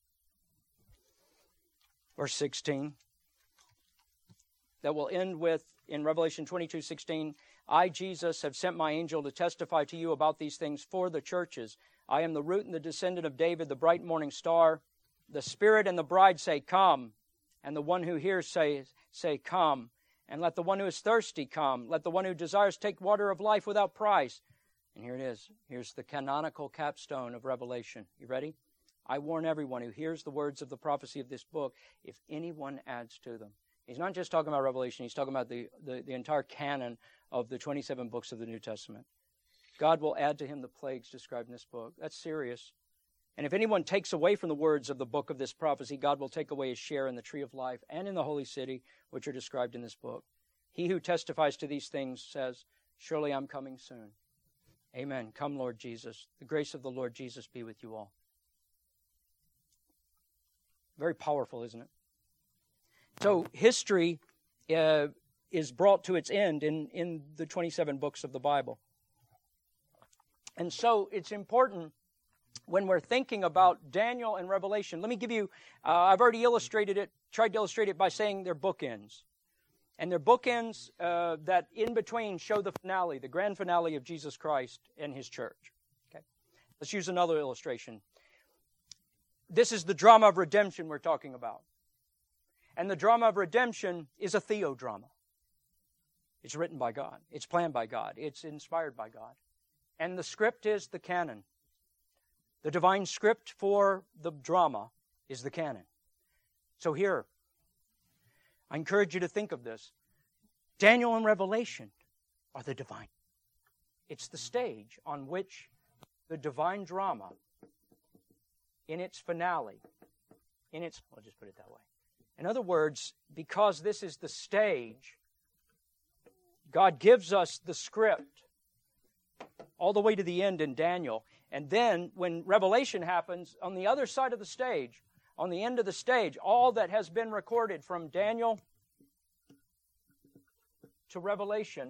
Speaker 1: verse sixteen. That will end with, in Revelation twenty-two sixteen, I, Jesus, have sent my angel to testify to you about these things for the churches. I am the root and the descendant of David, the bright morning star. The Spirit and the bride say, come. And the one who hears say, say, come. And let the one who is thirsty come. Let the one who desires take water of life without price. And here it is. Here's the canonical capstone of Revelation. You ready? I warn everyone who hears the words of the prophecy of this book, if anyone adds to them, He's not just talking about Revelation. He's talking about the, the, the entire canon of the twenty-seven books of the New Testament. God will add to him the plagues described in this book. That's serious. And if anyone takes away from the words of the book of this prophecy, God will take away his share in the tree of life and in the holy city, which are described in this book. He who testifies to these things says, surely I'm coming soon. Amen. Come, Lord Jesus. The grace of the Lord Jesus be with you all. Very powerful, isn't it? So history uh, is brought to its end in, in the twenty-seven books of the Bible. And so it's important when we're thinking about Daniel and Revelation. Let me give you, uh, I've already illustrated it, tried to illustrate it by saying they're bookends. And they're bookends uh, that in between show the finale, the grand finale of Jesus Christ and his church. Okay, let's use another illustration. This is the drama of redemption we're talking about. And the drama of redemption is a theodrama. It's written by God. It's planned by God. It's inspired by God. And the script is the canon. The divine script for the drama is the canon. So here, I encourage you to think of this. Daniel and Revelation are the divine. It's the stage on which the divine drama, in its finale, in its, I'll just put it that way. In other words, because this is the stage, God gives us the script all the way to the end in Daniel. And then when Revelation happens, on the other side of the stage, on the end of the stage, all that has been recorded from Daniel to Revelation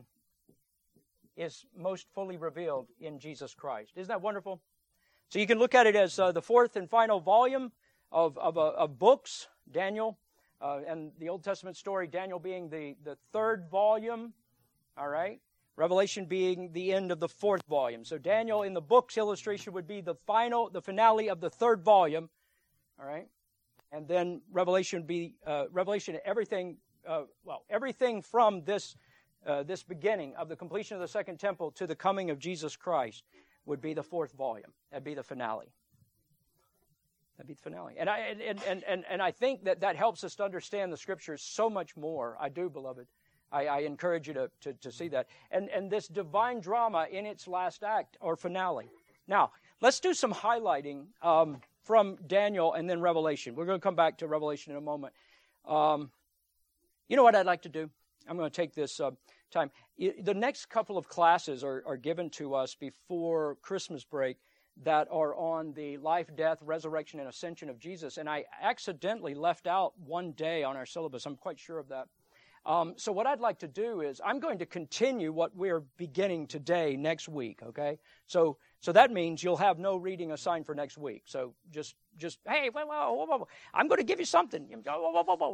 Speaker 1: is most fully revealed in Jesus Christ. Isn't that wonderful? So you can look at it as uh, the fourth and final volume of, of, uh, of books, Daniel, uh, and the Old Testament story, Daniel being the, the third volume, all right? Revelation being the end of the fourth volume. So Daniel in the book's illustration would be the final, the finale of the third volume, all right? And then Revelation would be, uh, Revelation, everything, uh, well, everything from this, uh, this beginning of the completion of the second temple to the coming of Jesus Christ would be the fourth volume. That'd be the finale. That'd be the finale. And I, and, and, and, and I think that that helps us to understand the Scriptures so much more. I do, beloved. I, I encourage you to, to, to see that. And, and this divine drama in its last act or finale. Now, let's do some highlighting um, from Daniel and then Revelation. We're going to come back to Revelation in a moment. Um, you know what I'd like to do? I'm going to take this uh, time. The next couple of classes are, are given to us before Christmas break that are on the life, death, resurrection, and ascension of Jesus. And I accidentally left out one day on our syllabus. I'm quite sure of that. Um, so what I'd like to do is I'm going to continue what we're beginning today next week, okay? So so that means you'll have no reading assigned for next week. So just, just hey, whoa, whoa, whoa, whoa, I'm going to give you something. You know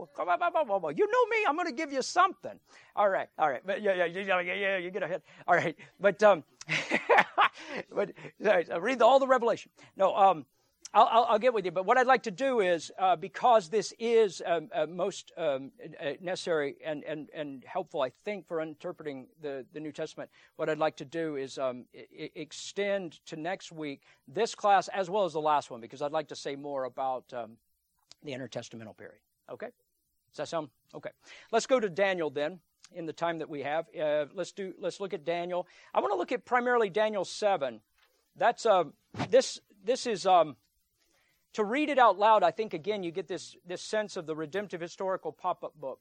Speaker 1: me, I'm going to give you something. All right, all right. But yeah, yeah, yeah, yeah, yeah, you get ahead. All right, but, um, but read the, all the Revelation. No, um, I'll, I'll, I'll get with you, but what I'd like to do is, uh, because this is um, uh, most um, uh, necessary and, and, and helpful, I think, for interpreting the, the New Testament, what I'd like to do is um, I- extend to next week this class as well as the last one, because I'd like to say more about um, the intertestamental period. Okay? Does that sound? Okay. Let's go to Daniel then, in the time that we have. Uh, let's do. Let's look at Daniel. I want to look at primarily Daniel seven. That's uh, this. This is. Um, To read it out loud, I think, again, you get this, this sense of the redemptive historical pop-up book.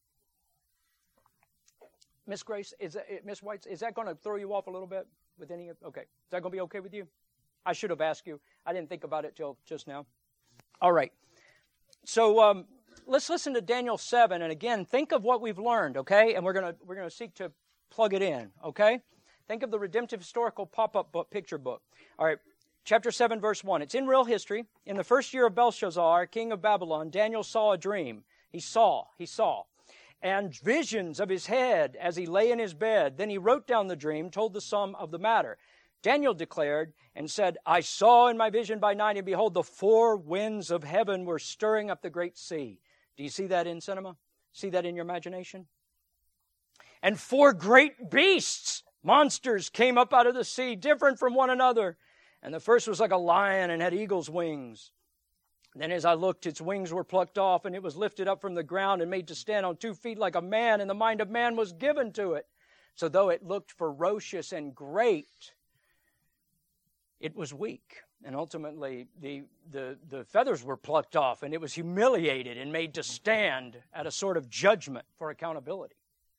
Speaker 1: Miss Grace, is that, Miss White, is that going to throw you off a little bit with any of, okay. Is that going to be okay with you? I should have asked you. I didn't think about it till just now. All right. So um, let's listen to Daniel seven, and again, think of what we've learned, okay? And we're going to we're going to seek to plug it in, okay? Think of the redemptive historical pop-up book, picture book. All right. Chapter seven, verse one. It's in real history. In the first year of Belshazzar, king of Babylon, Daniel saw a dream. He saw, he saw. And visions of his head as he lay in his bed. Then he wrote down the dream, told the sum of the matter. Daniel declared and said, I saw in my vision by night, and behold, the four winds of heaven were stirring up the great sea. Do you see that in cinema? See that in your imagination? And four great beasts, monsters, came up out of the sea, different from one another. And the first was like a lion and had eagle's wings. Then as I looked, its wings were plucked off, and it was lifted up from the ground and made to stand on two feet like a man, and the mind of man was given to it. So though it looked ferocious and great, it was weak. And ultimately, the, the, the feathers were plucked off, and it was humiliated and made to stand at a sort of judgment for accountability.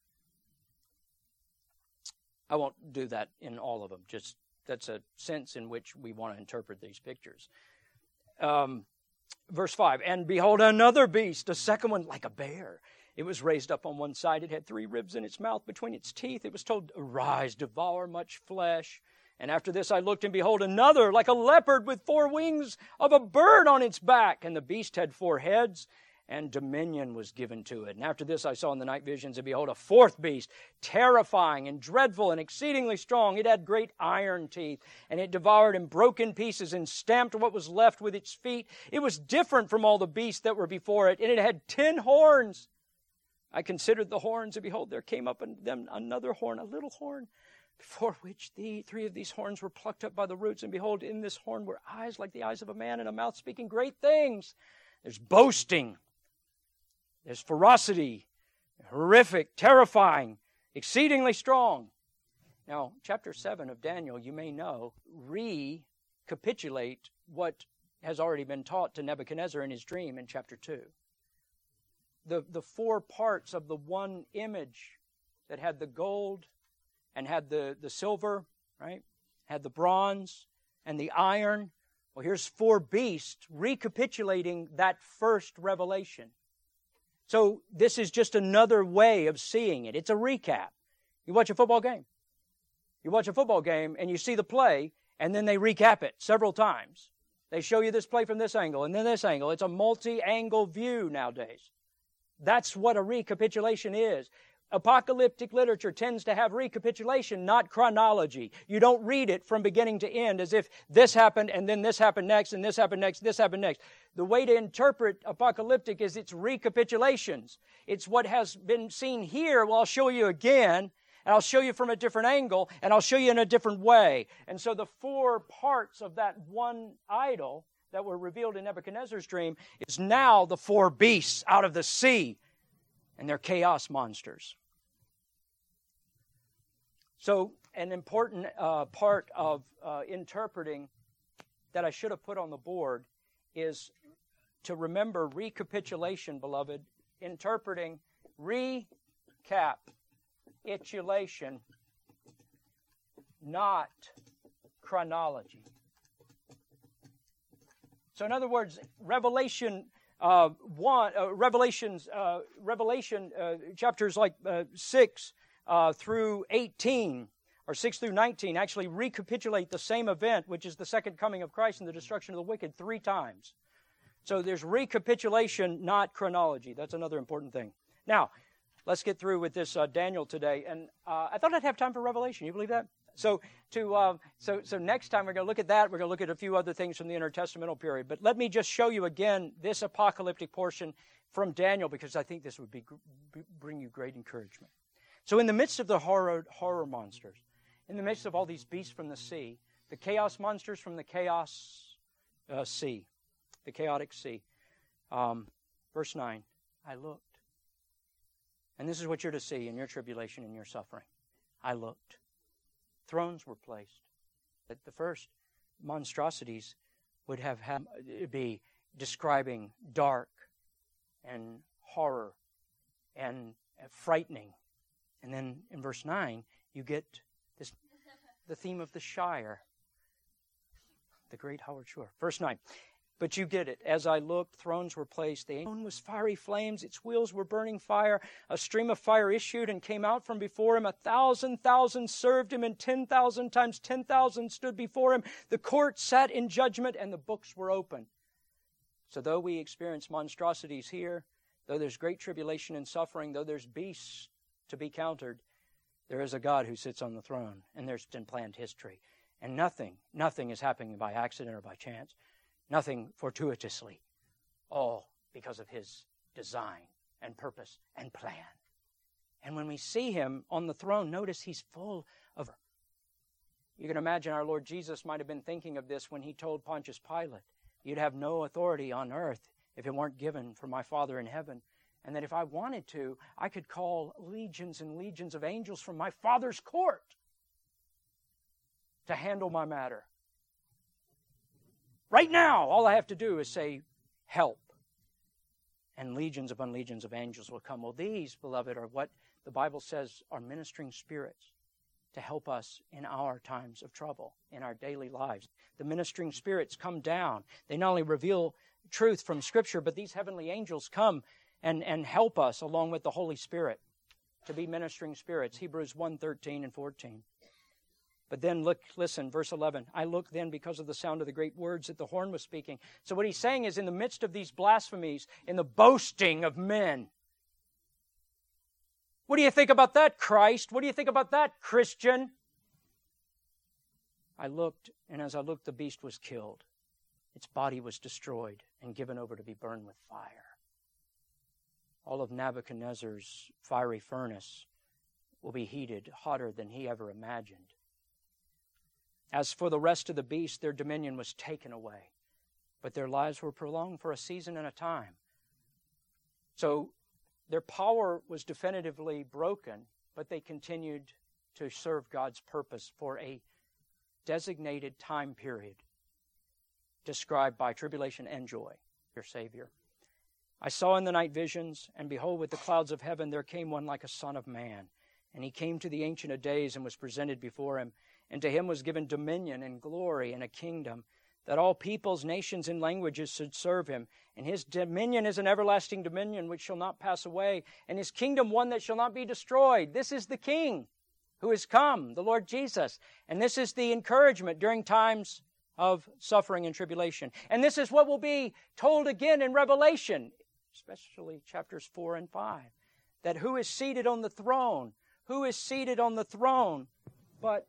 Speaker 1: I won't do that in all of them. Just that's a sense in which we want to interpret these pictures. Um, verse five, and behold, another beast, a second one like a bear. It was raised up on one side. It had three ribs in its mouth between its teeth. It was told, arise, devour much flesh. And after this I looked, and behold, another like a leopard with four wings of a bird on its back. And the beast had four heads, and dominion was given to it. And after this I saw in the night visions, and behold, a fourth beast, terrifying and dreadful and exceedingly strong. It had great iron teeth, and it devoured and broke in pieces and stamped what was left with its feet. It was different from all the beasts that were before it, and it had ten horns. I considered the horns, and behold, there came up in them another horn, a little horn, before which the three of these horns were plucked up by the roots. And behold, in this horn were eyes like the eyes of a man, and a mouth speaking great things. There's boasting. There's ferocity, horrific, terrifying, exceedingly strong. Now, chapter seven of Daniel, you may know, recapitulate what has already been taught to Nebuchadnezzar in his dream in chapter two. The, the four parts of the one image that had the gold and had the, the silver, right? Had the bronze and the iron. Well, here's four beasts recapitulating that first revelation. So this is just another way of seeing it. It's a recap. You watch a football game. You watch a football game and you see the play, and then they recap it several times. They show you this play from this angle and then this angle. It's a multi-angle view nowadays. That's what a recapitulation is. Apocalyptic literature tends to have recapitulation, not chronology. You don't read it from beginning to end as if this happened and then this happened next and this happened next, this happened next. The way to interpret apocalyptic is it's recapitulations. It's what has been seen here. Well, I'll show you again, and I'll show you from a different angle, and I'll show you in a different way. And so the four parts of that one idol that were revealed in Nebuchadnezzar's dream is now the four beasts out of the sea, and they're chaos monsters. So an important uh, part of uh, interpreting that I should have put on the board is to remember recapitulation, beloved, interpreting recapitulation, not chronology. So in other words, Revelation uh, one, uh, Revelations, uh, Revelation uh, chapters like uh, six uh, through eighteen, or six through nineteen, actually recapitulate the same event, which is the second coming of Christ and the destruction of the wicked, three times. So there's recapitulation, not chronology. That's another important thing. Now, let's get through with this uh, Daniel today. And uh, I thought I'd have time for Revelation. You believe that? So to uh, so so next time we're going to look at that. We're going to look at a few other things from the intertestamental period. But let me just show you again this apocalyptic portion from Daniel, because I think this would be bring you great encouragement. So in the midst of the horror horror monsters, in the midst of all these beasts from the sea, the chaos monsters from the chaos uh, sea, the chaotic sea, um, verse nine, I looked. And this is what you're to see in your tribulation and your suffering. I looked. Thrones were placed. That the first monstrosities would have had, be describing dark and horror and frightening. And then in verse nine, you get this, the theme of the Shire, the great Howard Shore. Verse nine. But you get it. As I looked, thrones were placed. The throne was fiery flames. Its wheels were burning fire. A stream of fire issued and came out from before him. A thousand thousand served him, and ten thousand times ten thousand stood before him. The court sat in judgment, and the books were open. So though we experience monstrosities here, though there's great tribulation and suffering, though there's beasts to be countered, there is a God who sits on the throne, and there's been planned history. And nothing, nothing is happening by accident or by chance. Nothing fortuitously, all because of His design and purpose and plan. And when we see Him on the throne, notice He's full of... You can imagine our Lord Jesus might have been thinking of this when He told Pontius Pilate, you'd have no authority on earth if it weren't given from my Father in heaven. And that if I wanted to, I could call legions and legions of angels from my Father's court to handle my matter. Right now, all I have to do is say, help. And legions upon legions of angels will come. Well, these, beloved, are what the Bible says are ministering spirits to help us in our times of trouble, in our daily lives. The ministering spirits come down. They not only reveal truth from Scripture, but these heavenly angels come and, and help us along with the Holy Spirit to be ministering spirits. Hebrews one, thirteen and fourteen. But then look, listen, verse eleven. I looked then because of the sound of the great words that the horn was speaking. So what he's saying is in the midst of these blasphemies, in the boasting of men, what do you think about that, Christ? What do you think about that, Christian? I looked, and as I looked, the beast was killed. Its body was destroyed and given over to be burned with fire. All of Nebuchadnezzar's fiery furnace will be heated hotter than he ever imagined. As for the rest of the beasts, their dominion was taken away, but their lives were prolonged for a season and a time. So their power was definitively broken, but they continued to serve God's purpose for a designated time period described by tribulation and joy, your Savior. I saw in the night visions, and behold, with the clouds of heaven there came one like a son of man. And he came to the Ancient of Days and was presented before him. And to him was given dominion and glory and a kingdom, that all peoples, nations, and languages should serve him. And his dominion is an everlasting dominion which shall not pass away, and his kingdom one that shall not be destroyed. This is the King who is come, the Lord Jesus. And this is the encouragement during times of suffering and tribulation. And this is what will be told again in Revelation, especially chapters four and five, that who is seated on the throne, who is seated on the throne, but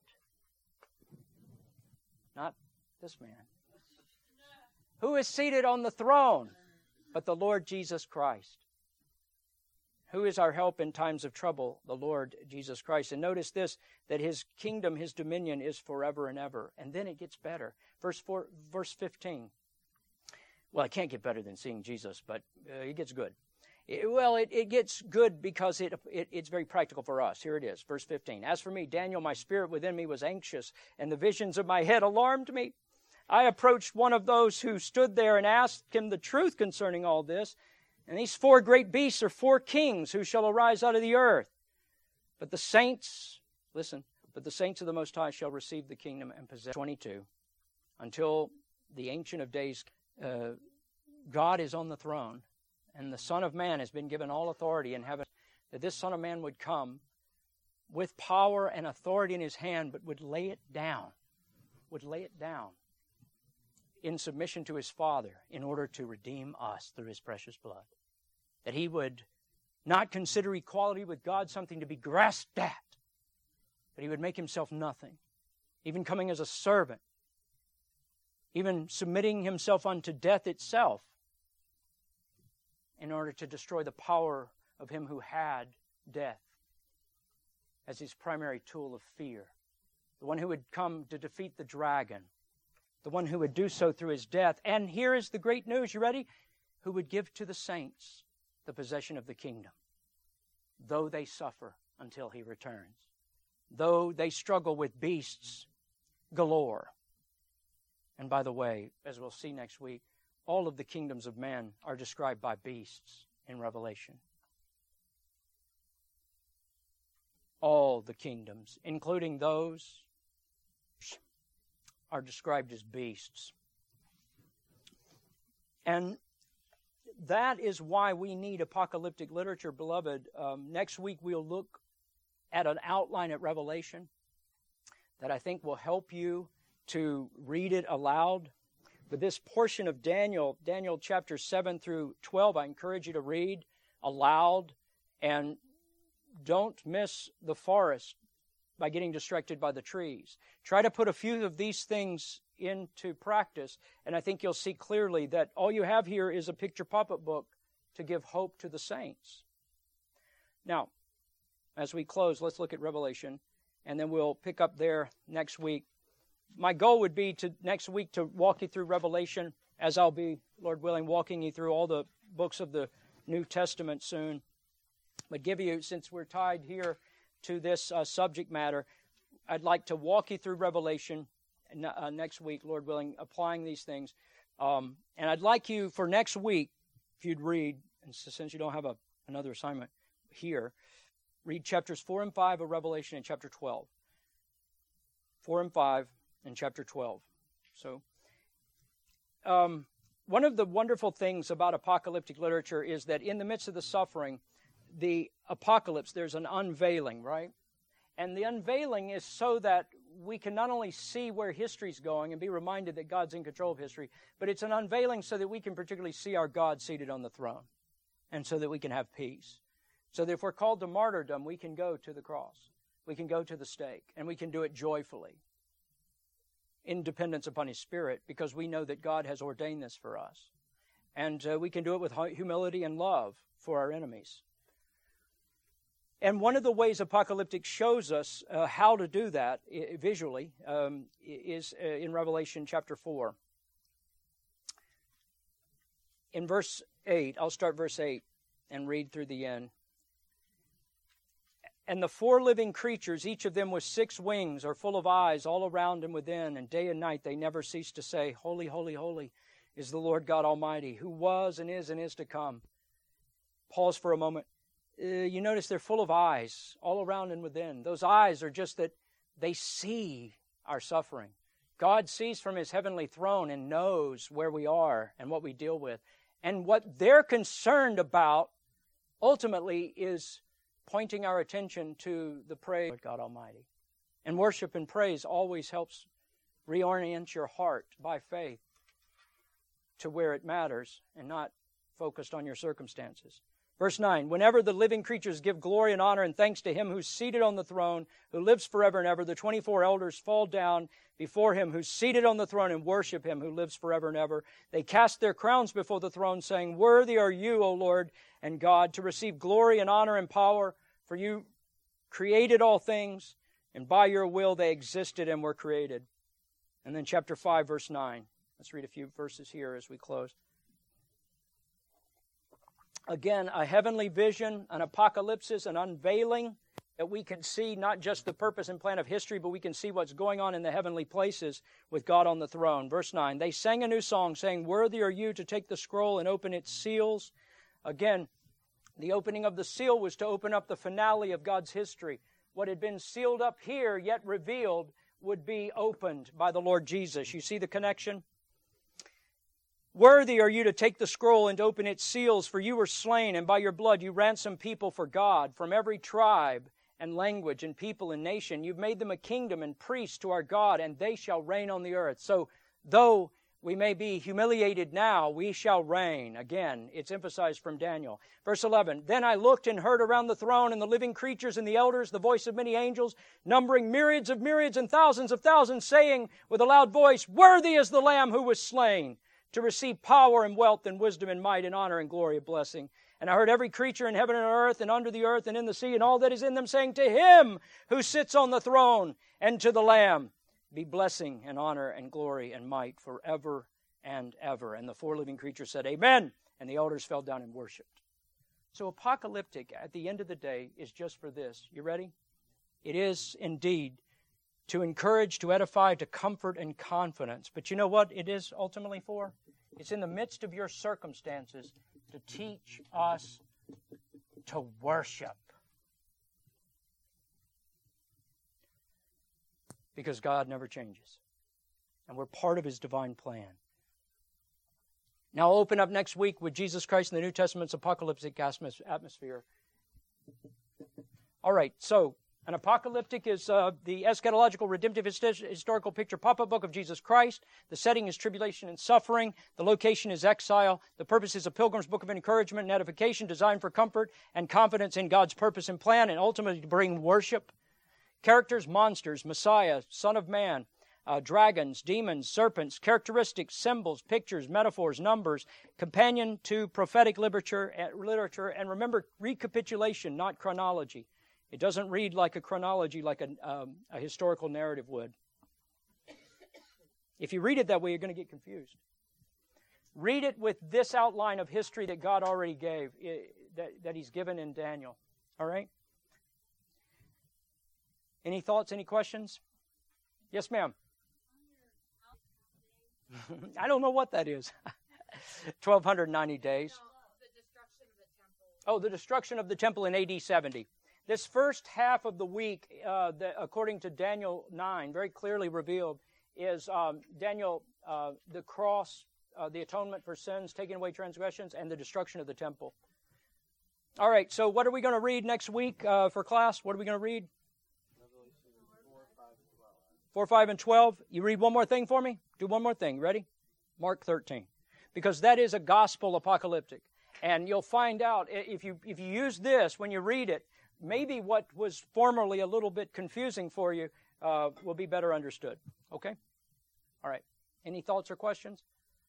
Speaker 1: not this man. Who is seated on the throne, but the Lord Jesus Christ. Who is our help in times of trouble? The Lord Jesus Christ. And notice this, that his kingdom, his dominion is forever and ever. And then it gets better. Verse four, verse fifteen. Well, it can't get better than seeing Jesus, but uh, it gets good. It, well, it, it gets good because it, it it's very practical for us. Here it is, verse fifteen. As for me, Daniel, my spirit within me was anxious, and the visions of my head alarmed me. I approached one of those who stood there and asked him the truth concerning all this. And these four great beasts are four kings who shall arise out of the earth. But the saints, listen, but the saints of the Most High shall receive the kingdom and possess. twenty-two. Until the Ancient of Days, uh, God is on the throne, and the Son of Man has been given all authority in heaven, that this Son of Man would come with power and authority in his hand, but would lay it down, would lay it down in submission to his Father in order to redeem us through his precious blood. That he would not consider equality with God something to be grasped at, but he would make himself nothing, even coming as a servant, even submitting himself unto death itself in order to destroy the power of him who had death as his primary tool of fear. The one who would come to defeat the dragon, the one who would do so through his death. And here is the great news, you ready? Who would give to the saints the possession of the kingdom, though they suffer until he returns, though they struggle with beasts galore. And by the way, as we'll see next week, all of the kingdoms of men are described by beasts in Revelation. All the kingdoms, including those, are described as beasts. And that is why we need apocalyptic literature, beloved. Um, next week we'll look at an outline at Revelation that I think will help you to read it aloud. But this portion of Daniel, Daniel chapter seven through twelve, I encourage you to read aloud, and don't miss the forest by getting distracted by the trees. Try to put a few of these things into practice, and I think you'll see clearly that all you have here is a picture pop-up book to give hope to the saints. Now, as we close, let's look at Revelation, and then we'll pick up there next week. My goal would be to next week to walk you through Revelation as I'll be, Lord willing, walking you through all the books of the New Testament soon. But give you, since we're tied here to this uh, subject matter, I'd like to walk you through Revelation uh, next week, Lord willing, applying these things. Um, and I'd like you for next week, if you'd read, and since you don't have a, another assignment here, read chapters four and five of Revelation and chapter twelve. four and five and chapter twelve. So, um, one of the wonderful things about apocalyptic literature is that in the midst of the suffering, the apocalypse, there's an unveiling, right? And the unveiling is so that we can not only see where history's going and be reminded that God's in control of history, but it's an unveiling so that we can particularly see our God seated on the throne and so that we can have peace. So that if we're called to martyrdom, we can go to the cross. We can go to the stake, and we can do it joyfully in dependence upon His Spirit because we know that God has ordained this for us. And uh, we can do it with humility and love for our enemies. And one of the ways Apocalyptic shows us uh, how to do that I- visually um, is uh, in Revelation chapter four. In verse eight, I'll start verse eight and read through the end. And the four living creatures, each of them with six wings, are full of eyes all around and within, and day and night they never cease to say, Holy, holy, holy is the Lord God Almighty, who was and is and is to come. Pause for a moment. Uh, you notice they're full of eyes all around and within. Those eyes are just that they see our suffering. God sees from His heavenly throne and knows where we are and what we deal with. And what they're concerned about ultimately is pointing our attention to the praise of God Almighty. And worship and praise always helps reorient your heart by faith to where it matters and not focused on your circumstances. Verse nine, whenever the living creatures give glory and honor and thanks to Him who's seated on the throne, who lives forever and ever, the twenty-four elders fall down before Him who's seated on the throne and worship Him who lives forever and ever. They cast their crowns before the throne, saying, Worthy are you, O Lord and God, to receive glory and honor and power, for you created all things, and by your will they existed and were created. And then chapter five, verse nine. Let's read a few verses here as we close. Again, a heavenly vision, an apocalypse, an unveiling that we can see not just the purpose and plan of history, but we can see what's going on in the heavenly places with God on the throne. Verse nine, they sang a new song, saying, Worthy are you to take the scroll and open its seals. Again, the opening of the seal was to open up the finale of God's history. What had been sealed up here, yet revealed, would be opened by the Lord Jesus. You see the connection? Worthy are you to take the scroll and to open its seals, for you were slain, and by your blood you ransomed people for God from every tribe and language and people and nation. You've made them a kingdom and priests to our God, and they shall reign on the earth. So, though we may be humiliated now, we shall reign. Again, it's emphasized from Daniel. Verse eleven, Then I looked and heard around the throne and the living creatures and the elders the voice of many angels, numbering myriads of myriads and thousands of thousands, saying with a loud voice, Worthy is the Lamb who was slain, to receive power and wealth and wisdom and might and honor and glory and blessing. And I heard every creature in heaven and on earth and under the earth and in the sea and all that is in them saying, To Him who sits on the throne and to the Lamb be blessing and honor and glory and might forever and ever. And the four living creatures said, Amen. And the elders fell down and worshipped. So apocalyptic, at the end of the day, is just for this. You ready? It is indeed to encourage, to edify, to comfort, and confidence. But you know what it is ultimately for? It's in the midst of your circumstances to teach us to worship. Because God never changes. And we're part of His divine plan. Now I'll open up next week with Jesus Christ in the New Testament's apocalyptic atmosphere. All right, so an apocalyptic is uh, the eschatological redemptive historical picture pop-up book of Jesus Christ. The setting is tribulation and suffering. The location is exile. The purpose is a pilgrim's book of encouragement and edification designed for comfort and confidence in God's purpose and plan, and ultimately to bring worship. Characters, monsters, Messiah, Son of Man, uh, dragons, demons, serpents, characteristics, symbols, pictures, metaphors, numbers, companion to prophetic literature, literature, and remember, recapitulation, not chronology. It doesn't read like a chronology, like a, um, a historical narrative would. If you read it that way, you're going to get confused. read it with this outline of history that God already gave, that, that He's given in Daniel. All right? Any thoughts, any questions? Yes, ma'am. I don't know what that is. twelve ninety days. Oh, the destruction of the temple in A D seventy. This first half of the week, uh, the, according to Daniel nine, very clearly revealed, is um, Daniel, uh, the cross, uh, the atonement for sins, taking away transgressions, and the destruction of the temple. All right, so what are we going to read next week uh, for class? What are we going to read? four, five, and twelve. You read one more thing for me? Do one more thing. Ready? Mark thirteen. Because that is a gospel apocalyptic. And you'll find out, if you if you use this when you read it, maybe what was formerly a little bit confusing for you uh, will be better understood. Okay? All right. Any thoughts or questions?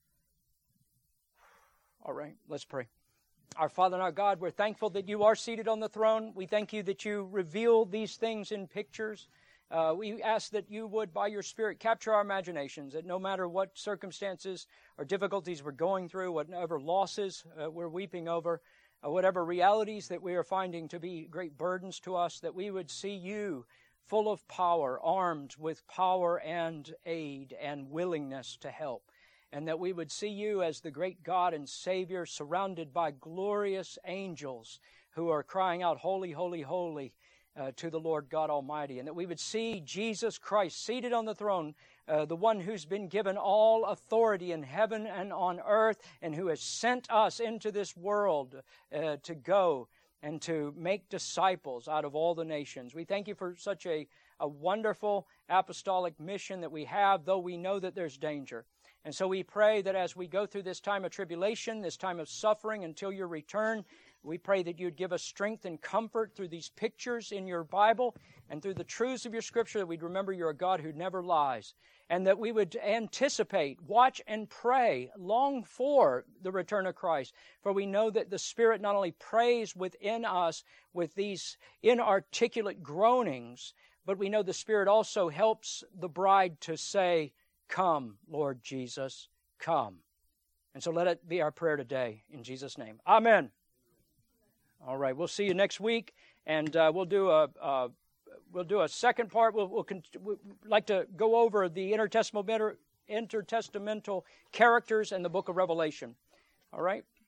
Speaker 1: All right. Let's pray. Our Father and our God, we're thankful that you are seated on the throne. We thank you that you reveal these things in pictures. Uh, we ask that you would, by your Spirit, capture our imaginations, that no matter what circumstances or difficulties we're going through, whatever losses uh, we're weeping over, uh, whatever realities that we are finding to be great burdens to us, that we would see you full of power, armed with power and aid and willingness to help, and that we would see you as the great God and Savior, surrounded by glorious angels who are crying out, "Holy, holy, holy," Uh, to the Lord God Almighty, and that we would see Jesus Christ seated on the throne, uh, the one who's been given all authority in heaven and on earth, and who has sent us into this world uh, to go and to make disciples out of all the nations. We thank you for such a, a wonderful apostolic mission that we have, though we know that there's danger. And so we pray that as we go through this time of tribulation, this time of suffering until your return, we pray that you'd give us strength and comfort through these pictures in your Bible and through the truths of your Scripture, that we'd remember you're a God who never lies, and that we would anticipate, watch, and pray long for the return of Christ. For we know that the Spirit not only prays within us with these inarticulate groanings, but we know the Spirit also helps the bride to say, "Come, Lord Jesus, come." And so let it be our prayer today, in Jesus' name. Amen. All right, we'll see you next week, and uh, we'll do a uh, we'll do a second part. We'll, we'll con- we'd like to go over the intertestamental intertestamental characters in the book of Revelation. All right.